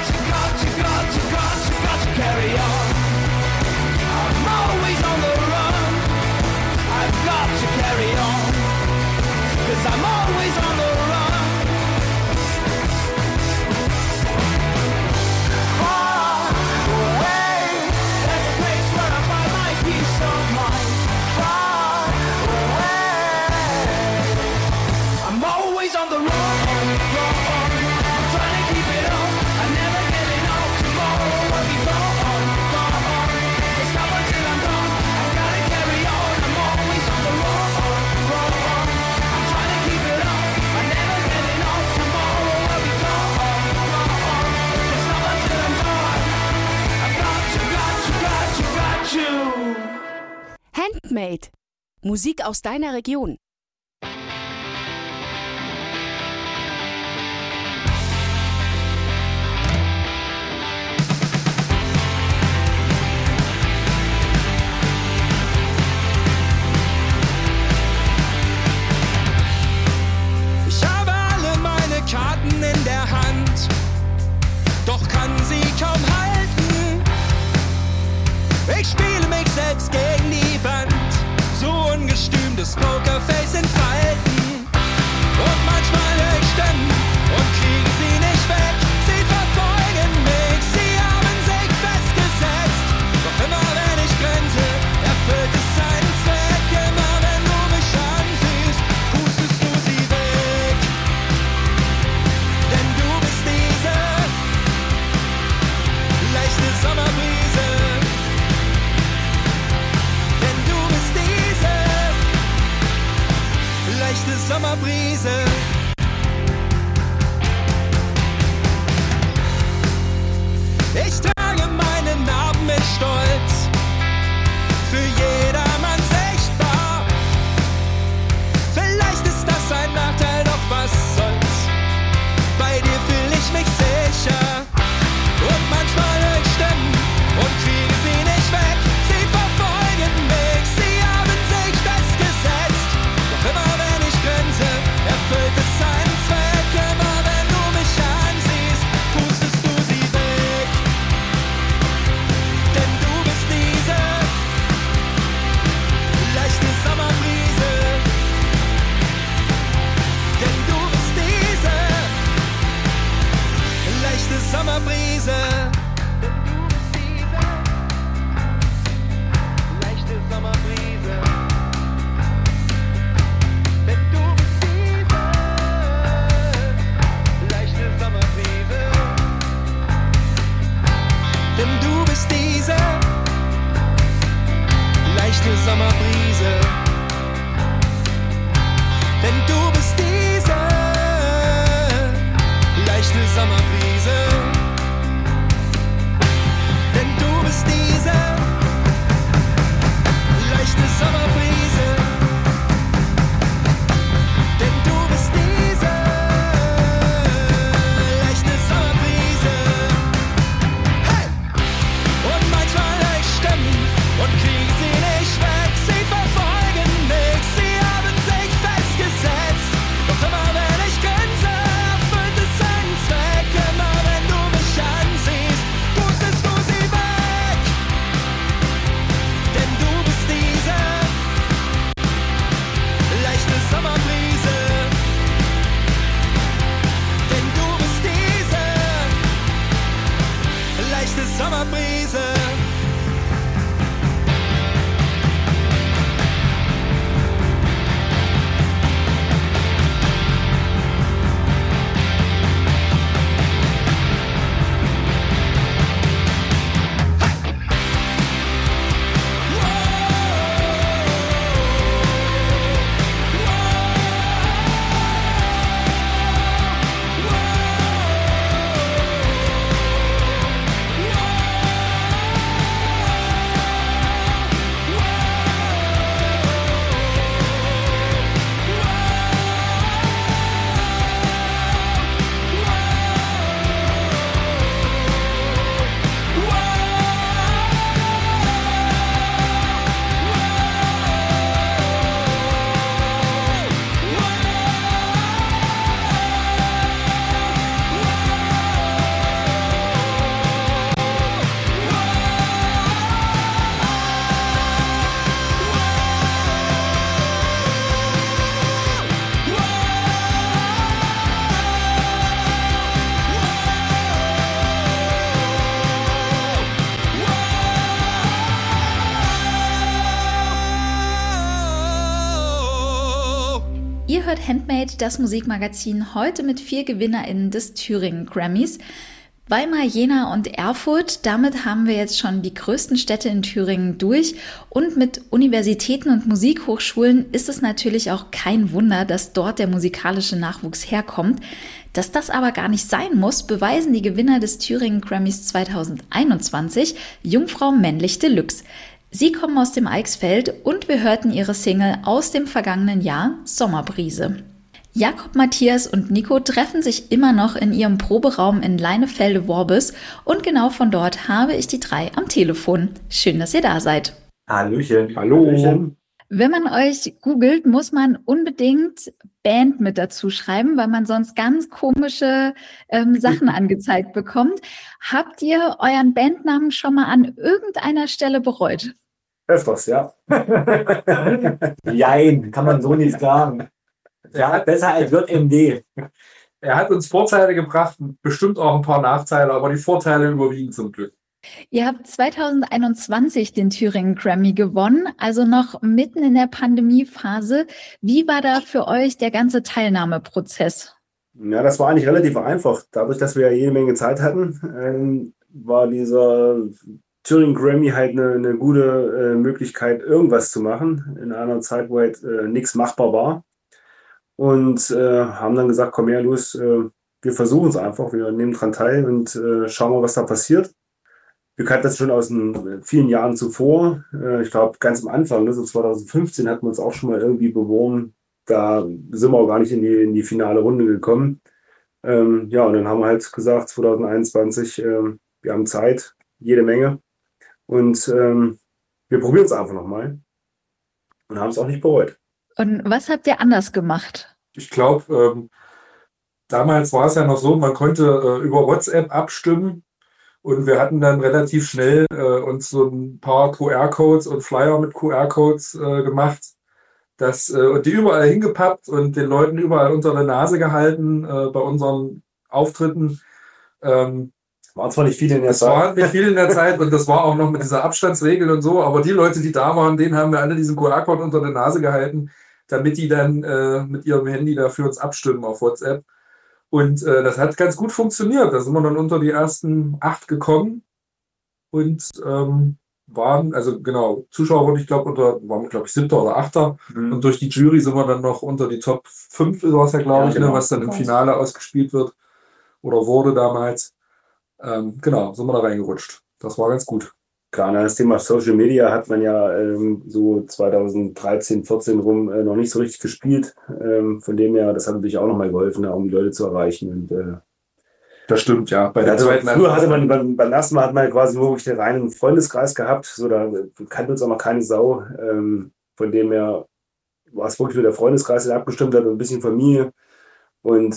S10: to carry on. I'm always on the run. I've got to carry on, 'cause I'm always on the run. Far away, there's a place where I find my peace of mind. Far away, I'm always on the run, run. I'm trying to keep it up, I never get enough. Tomorrow I'll be gone, gone. Can't stop until I'm gone. I gotta carry on. I'm always on the run, run. I'm trying to keep it up, I never get enough. Tomorrow I'll be gone, gone. Can't stop until I'm gone. I've got you.
S9: Handmade. Musik aus deiner Region.
S10: Ich habe alle meine Karten in der Hand, doch kann sie kaum halten. Ich spiele mich selbst gegen die Wand, so ungestüm das Pokerface entfalten. Und manchmal höre ich Stimmen und kriege sie nicht weg. Sie verfolgen mich, sie haben sich festgesetzt. Doch immer wenn ich grenze, erfüllt es seinen Zweck. Immer wenn du mich ansiehst, pustest du sie weg. Denn du bist diese leichte Sommerbrise. Denn du bist diese leichte Sommerbrise. Ich trage meine Narben mit Stolz, für jedermann sichtbar. Vielleicht ist das ein Nachteil, doch was soll's. Bei dir fühl ich mich sicher. Und manchmal höre ich Stimmen und kriege sie nicht weg. Sie verfolgen mich, sie haben sich festgesetzt. Doch immer wenn ich grenze, erfüllt es
S2: Ihr hört Handmade, das Musikmagazin, heute mit 4 GewinnerInnen des Thüringen Grammys. Weimar, Jena und Erfurt, damit haben wir jetzt schon die größten Städte in Thüringen durch. Und mit Universitäten und Musikhochschulen ist es natürlich auch kein Wunder, dass dort der musikalische Nachwuchs herkommt. Dass das aber gar nicht sein muss, beweisen die Gewinner des Thüringen Grammys 2021, Jungfrau Männlich Deluxe. Sie kommen aus dem Eichsfeld und wir hörten ihre Single aus dem vergangenen Jahr, Sommerbrise. Jakob, Matthias und Nico treffen sich immer noch in ihrem Proberaum in Leinefelde-Worbis und genau von dort habe ich die 3 am Telefon. Schön, dass ihr da seid.
S13: Hallöchen. Hallo. Hallöchen.
S2: Wenn man euch googelt, muss man unbedingt Band mit dazu schreiben, weil man sonst ganz komische Sachen angezeigt bekommt. Habt ihr euren Bandnamen schon mal an irgendeiner Stelle bereut?
S13: Öfters, ja. Jein, kann man so nicht sagen. Ja, besser als JMD.
S14: Er hat uns Vorteile gebracht, bestimmt auch ein paar Nachteile, aber die Vorteile überwiegen zum Glück.
S2: Ihr habt 2021 den Thüringen Grammy gewonnen, also noch mitten in der Pandemiephase. Wie war da für euch der ganze Teilnahmeprozess?
S15: Ja, das war eigentlich relativ einfach. Dadurch, dass wir ja jede Menge Zeit hatten, war dieser Thüringen Grammy halt eine gute Möglichkeit, irgendwas zu machen in einer Zeit, wo halt nichts machbar war. Und haben dann gesagt, komm her, los, wir versuchen es einfach, wir nehmen dran teil und schauen mal, was da passiert. Wir kannten das schon aus den vielen Jahren zuvor. Ich glaube, ganz am Anfang, so 2015, hatten wir uns auch schon mal irgendwie beworben. Da sind wir auch gar nicht in die finale Runde gekommen. Ja, und dann haben wir halt gesagt, 2021, wir haben Zeit, jede Menge. Und wir probieren es einfach nochmal. Und haben es auch nicht bereut.
S2: Und was habt ihr anders gemacht?
S14: Ich glaube, damals war es ja noch so, man konnte über WhatsApp abstimmen. Und wir hatten dann relativ schnell uns so ein paar QR-Codes und Flyer mit QR-Codes gemacht. Und die überall hingepappt und den Leuten überall unter der Nase gehalten bei unseren Auftritten.
S15: Waren zwar nicht viele in der Zeit.
S14: Es waren nicht viele in der Zeit und das war auch noch mit dieser Abstandsregel und so. Aber die Leute, die da waren, denen haben wir alle diesen QR-Code unter der Nase gehalten, damit die dann mit ihrem Handy da für uns abstimmen auf WhatsApp. Und das hat ganz gut funktioniert. Da sind wir dann unter die ersten 8 gekommen und waren, also genau, Zuschauer waren, glaube ich, 7. oder 8. Mhm. Und durch die Jury sind wir dann noch unter die Top 5, war es ja, glaube ich, genau, was dann im Finale ausgespielt wird oder wurde damals. Genau, sind wir da reingerutscht. Das war ganz gut.
S15: Gerade das Thema Social Media hat man ja so 2013, 14 rum noch nicht so richtig gespielt. Von dem her, das hat natürlich auch nochmal geholfen, um die Leute zu erreichen. Und,
S14: das stimmt, ja.
S15: Früher hatte man, beim ersten Mal hat man quasi nur wirklich den reinen Freundeskreis gehabt. So, da kannte uns auch noch keine Sau. Von dem her war es wirklich nur der Freundeskreis, der abgestimmt hat und ein bisschen Familie. Und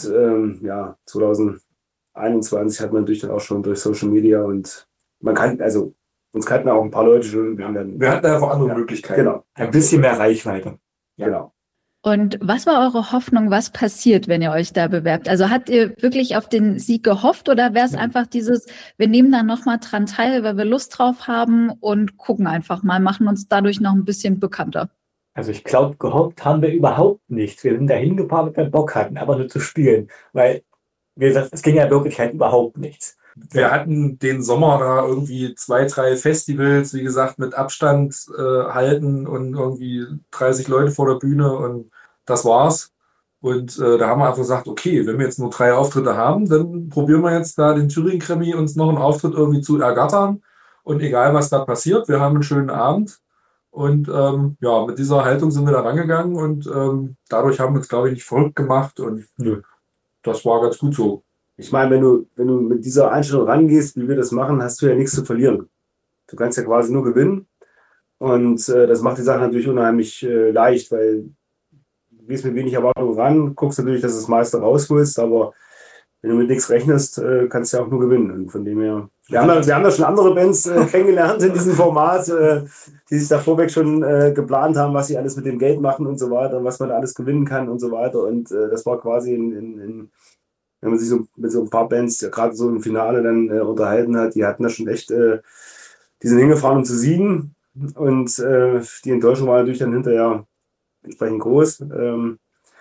S15: 2021 hat man natürlich dann auch schon durch Social Media und man kann, also uns kannten auch ein paar Leute schon.
S14: Wir hatten einfach andere Möglichkeiten.
S15: Genau.
S13: Ein bisschen mehr Reichweite.
S15: Ja. Genau.
S2: Und was war eure Hoffnung, was passiert, wenn ihr euch da bewerbt? Also habt ihr wirklich auf den Sieg gehofft oder wäre es einfach dieses, wir nehmen da nochmal dran teil, weil wir Lust drauf haben und gucken einfach mal, machen uns dadurch noch ein bisschen bekannter?
S13: Also ich glaube, gehofft haben wir überhaupt nicht. Wir sind da hingefahren, weil wir Bock hatten, aber nur zu spielen. Weil, wie gesagt, es ging ja in Wirklichkeit überhaupt nichts.
S14: Wir hatten den Sommer da irgendwie 2, 3 Festivals, wie gesagt, mit Abstand halten und irgendwie 30 Leute vor der Bühne und das war's. Und da haben wir einfach gesagt, okay, wenn wir jetzt nur 3 Auftritte haben, dann probieren wir jetzt da den Thüringen Grammy uns noch einen Auftritt irgendwie zu ergattern. Und egal, was da passiert, wir haben einen schönen Abend. Und mit dieser Haltung sind wir da rangegangen und dadurch haben wir uns, glaube ich, nicht verrückt gemacht und das war ganz gut so.
S15: Ich meine, wenn du mit dieser Einstellung rangehst, wie wir das machen, hast du ja nichts zu verlieren. Du kannst ja quasi nur gewinnen. Und das macht die Sache natürlich unheimlich leicht, weil du gehst mit wenig Erwartungen ran, guckst natürlich, dass du das meiste rausholst, aber wenn du mit nichts rechnest, kannst du ja auch nur gewinnen. Und von dem her, wir haben da schon andere Bands kennengelernt in diesem Format, die sich da vorweg schon geplant haben, was sie alles mit dem Geld machen und so weiter, was man da alles gewinnen kann und so weiter. Und das war quasi wenn man sich so mit so ein paar Bands gerade so im Finale dann unterhalten hat, die hatten da schon echt, die sind hingefahren, um zu siegen. Und die Enttäuschung war natürlich dann hinterher entsprechend groß.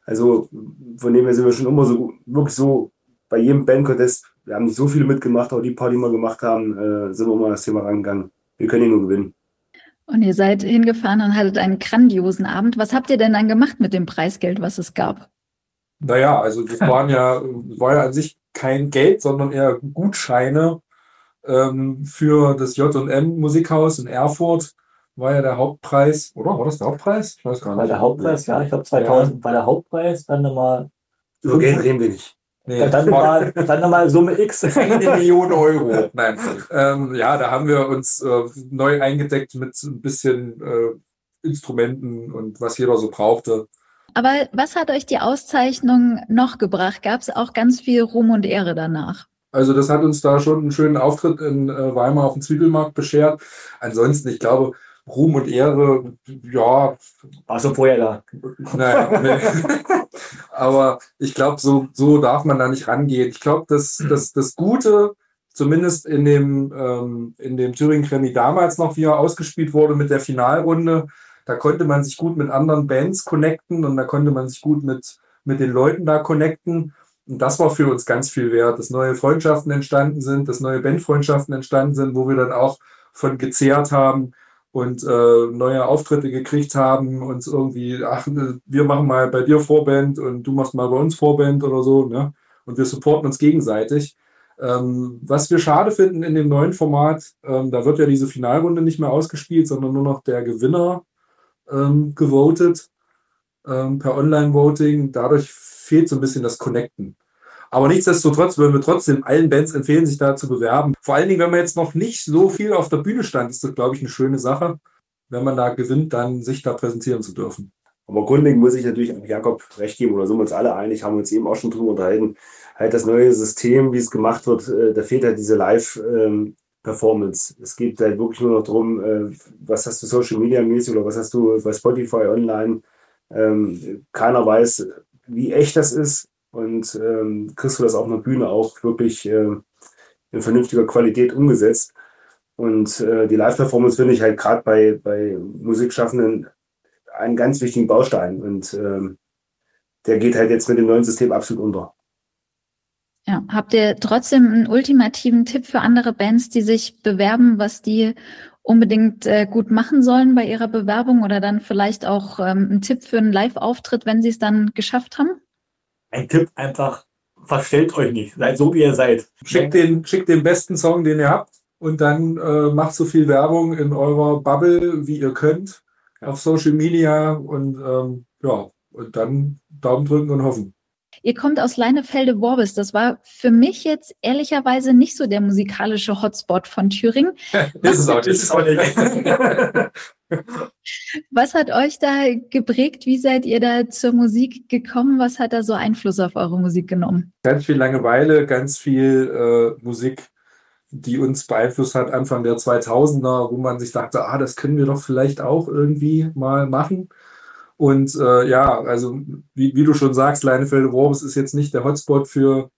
S15: Also von dem her sind wir schon immer so wirklich so bei jedem Bandcontest, wir haben nicht so viele mitgemacht, aber die paar, die wir gemacht haben, sind wir immer an das Thema rangegangen. Wir können hier nur gewinnen.
S2: Und ihr seid hingefahren und hattet einen grandiosen Abend. Was habt ihr denn dann gemacht mit dem Preisgeld, was es gab?
S14: Naja, also das war ja an sich kein Geld, sondern eher Gutscheine für das J&M Musikhaus in Erfurt. War ja der Hauptpreis, oder? War das der Hauptpreis? Ich weiß gar nicht.
S13: War der Hauptpreis, ja. Ich glaube 2000 war der Hauptpreis, dann nochmal...
S15: Über Geld reden wir nicht.
S13: Nee, dann nochmal Summe X.
S14: 1 Million Euro. Nein. Ja, da haben wir uns neu eingedeckt mit ein bisschen Instrumenten und was jeder so brauchte.
S2: Aber was hat euch die Auszeichnung noch gebracht? Gab es auch ganz viel Ruhm und Ehre danach?
S14: Also das hat uns da schon einen schönen Auftritt in Weimar auf dem Zwiebelmarkt beschert. Ansonsten, ich glaube, Ruhm und Ehre, ja.
S13: Warst du vorher da?
S14: Naja, nee. Aber ich glaube, so darf man da nicht rangehen. Ich glaube, dass das Gute, zumindest in dem Thüringen-Grammy damals noch, wie er ausgespielt wurde mit der Finalrunde, da konnte man sich gut mit anderen Bands connecten und da konnte man sich gut mit den Leuten da connecten. Und das war für uns ganz viel wert, dass neue Freundschaften entstanden sind, dass neue Bandfreundschaften entstanden sind, wo wir dann auch von gezehrt haben und neue Auftritte gekriegt haben, uns irgendwie, wir machen mal bei dir Vorband und du machst mal bei uns Vorband oder so, ne? Und wir supporten uns gegenseitig. Was wir schade finden in dem neuen Format, da wird ja diese Finalrunde nicht mehr ausgespielt, sondern nur noch der Gewinner gewotet per Online-Voting. Dadurch fehlt so ein bisschen das Connecten. Aber nichtsdestotrotz würden wir trotzdem allen Bands empfehlen, sich da zu bewerben. Vor allen Dingen, wenn man jetzt noch nicht so viel auf der Bühne stand, ist das, glaube ich, eine schöne Sache, wenn man da gewinnt, dann sich da präsentieren zu dürfen.
S15: Aber grundlegend muss ich natürlich Jakob recht geben, oder sind wir uns alle einig, haben wir uns eben auch schon drüber unterhalten, halt das neue System, wie es gemacht wird, da fehlt halt diese Live-Performance. Es geht halt wirklich nur noch darum, was hast du Social Media mäßig oder was hast du bei Spotify online. Keiner weiß, wie echt das ist. Und kriegst du das auf einer Bühne auch wirklich in vernünftiger Qualität umgesetzt. Und die Live-Performance finde ich halt gerade bei Musikschaffenden einen ganz wichtigen Baustein. Und der geht halt jetzt mit dem neuen System absolut unter.
S2: Ja, habt ihr trotzdem einen ultimativen Tipp für andere Bands, die sich bewerben, was die unbedingt gut machen sollen bei ihrer Bewerbung oder dann vielleicht auch einen Tipp für einen Live-Auftritt, wenn sie es dann geschafft haben?
S13: Ein Tipp einfach, verstellt euch nicht, seid so wie ihr seid.
S14: Schickt den besten Song, den ihr habt und dann macht so viel Werbung in eurer Bubble, wie ihr könnt, auf Social Media und und dann Daumen drücken und hoffen.
S2: Ihr kommt aus Leinefelde-Worbis. Das war für mich jetzt ehrlicherweise nicht so der musikalische Hotspot von Thüringen.
S14: Das ist auch nicht.
S2: Was hat euch da geprägt? Wie seid ihr da zur Musik gekommen? Was hat da so Einfluss auf eure Musik genommen?
S14: Ganz viel Langeweile, ganz viel Musik, die uns beeinflusst hat, Anfang der 2000er, wo man sich dachte, das können wir doch vielleicht auch irgendwie mal machen. Und also wie du schon sagst, Leinefelde-Worbis ist jetzt nicht der Hotspot für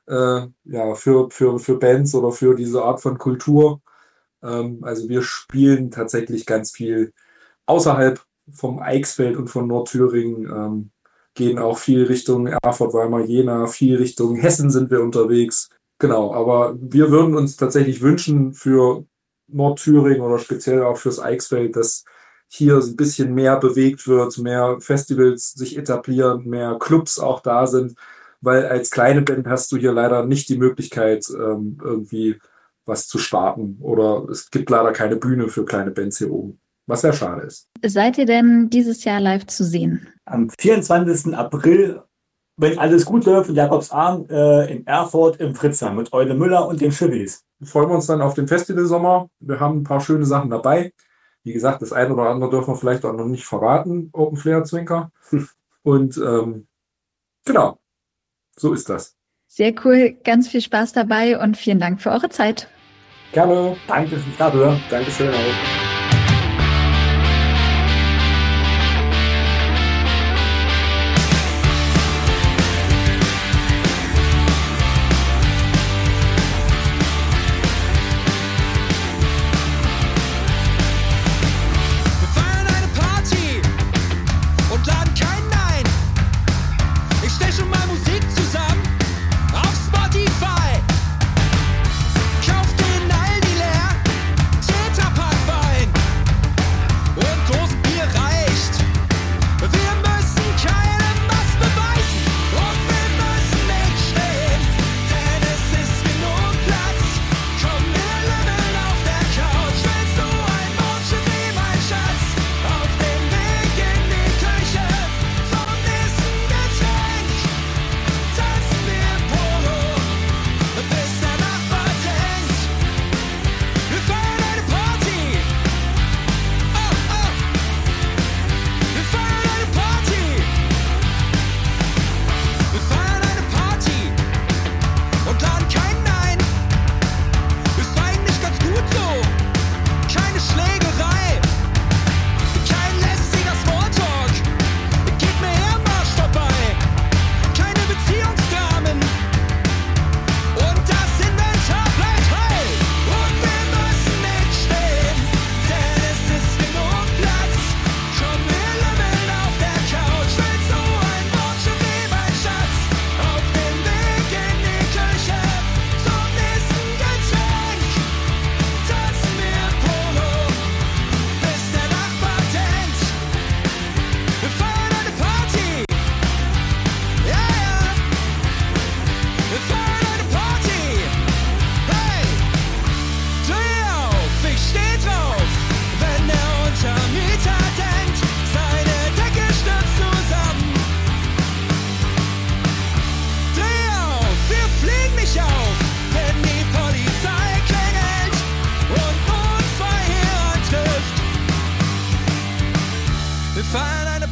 S14: Bands oder für diese Art von Kultur. Also wir spielen tatsächlich ganz viel außerhalb vom Eichsfeld und von Nordthüringen, gehen auch viel Richtung Erfurt, Weimar, Jena, viel Richtung Hessen sind wir unterwegs. Genau, aber wir würden uns tatsächlich wünschen für Nordthüringen oder speziell auch fürs Eichsfeld, dass hier ein bisschen mehr bewegt wird, mehr Festivals sich etablieren, mehr Clubs auch da sind, weil als kleine Band hast du hier leider nicht die Möglichkeit, irgendwie was zu starten oder es gibt leider keine Bühne für kleine Bands hier oben, was sehr schade ist.
S2: Seid ihr denn dieses Jahr live zu sehen?
S13: Am 24. April, wenn alles gut läuft, in Jakobsarm in Erfurt im Fritzer mit Eule Müller und den Schibbis.
S14: Freuen wir uns dann auf den Festivalsommer. Wir haben ein paar schöne Sachen dabei. Wie gesagt, das eine oder andere dürfen wir vielleicht auch noch nicht verraten, Open Flair Zwinker. Und genau, so ist das.
S2: Sehr cool, ganz viel Spaß dabei und vielen Dank für eure Zeit.
S14: Gerne.
S13: Danke dafür.
S14: Dankeschön auch.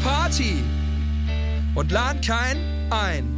S10: Party und laden keinen ein.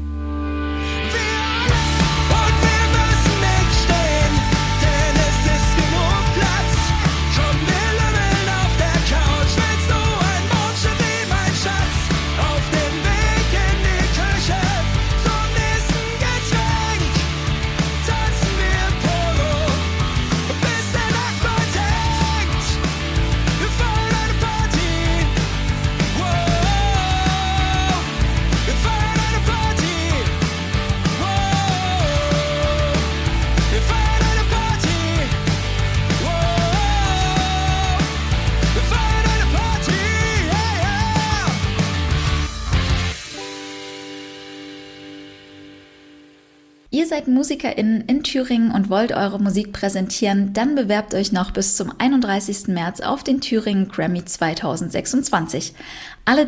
S2: Ihr seid MusikerInnen in Thüringen und wollt eure Musik präsentieren, dann bewerbt euch noch bis zum 31. März auf den Thüringen Grammy 2026. Alle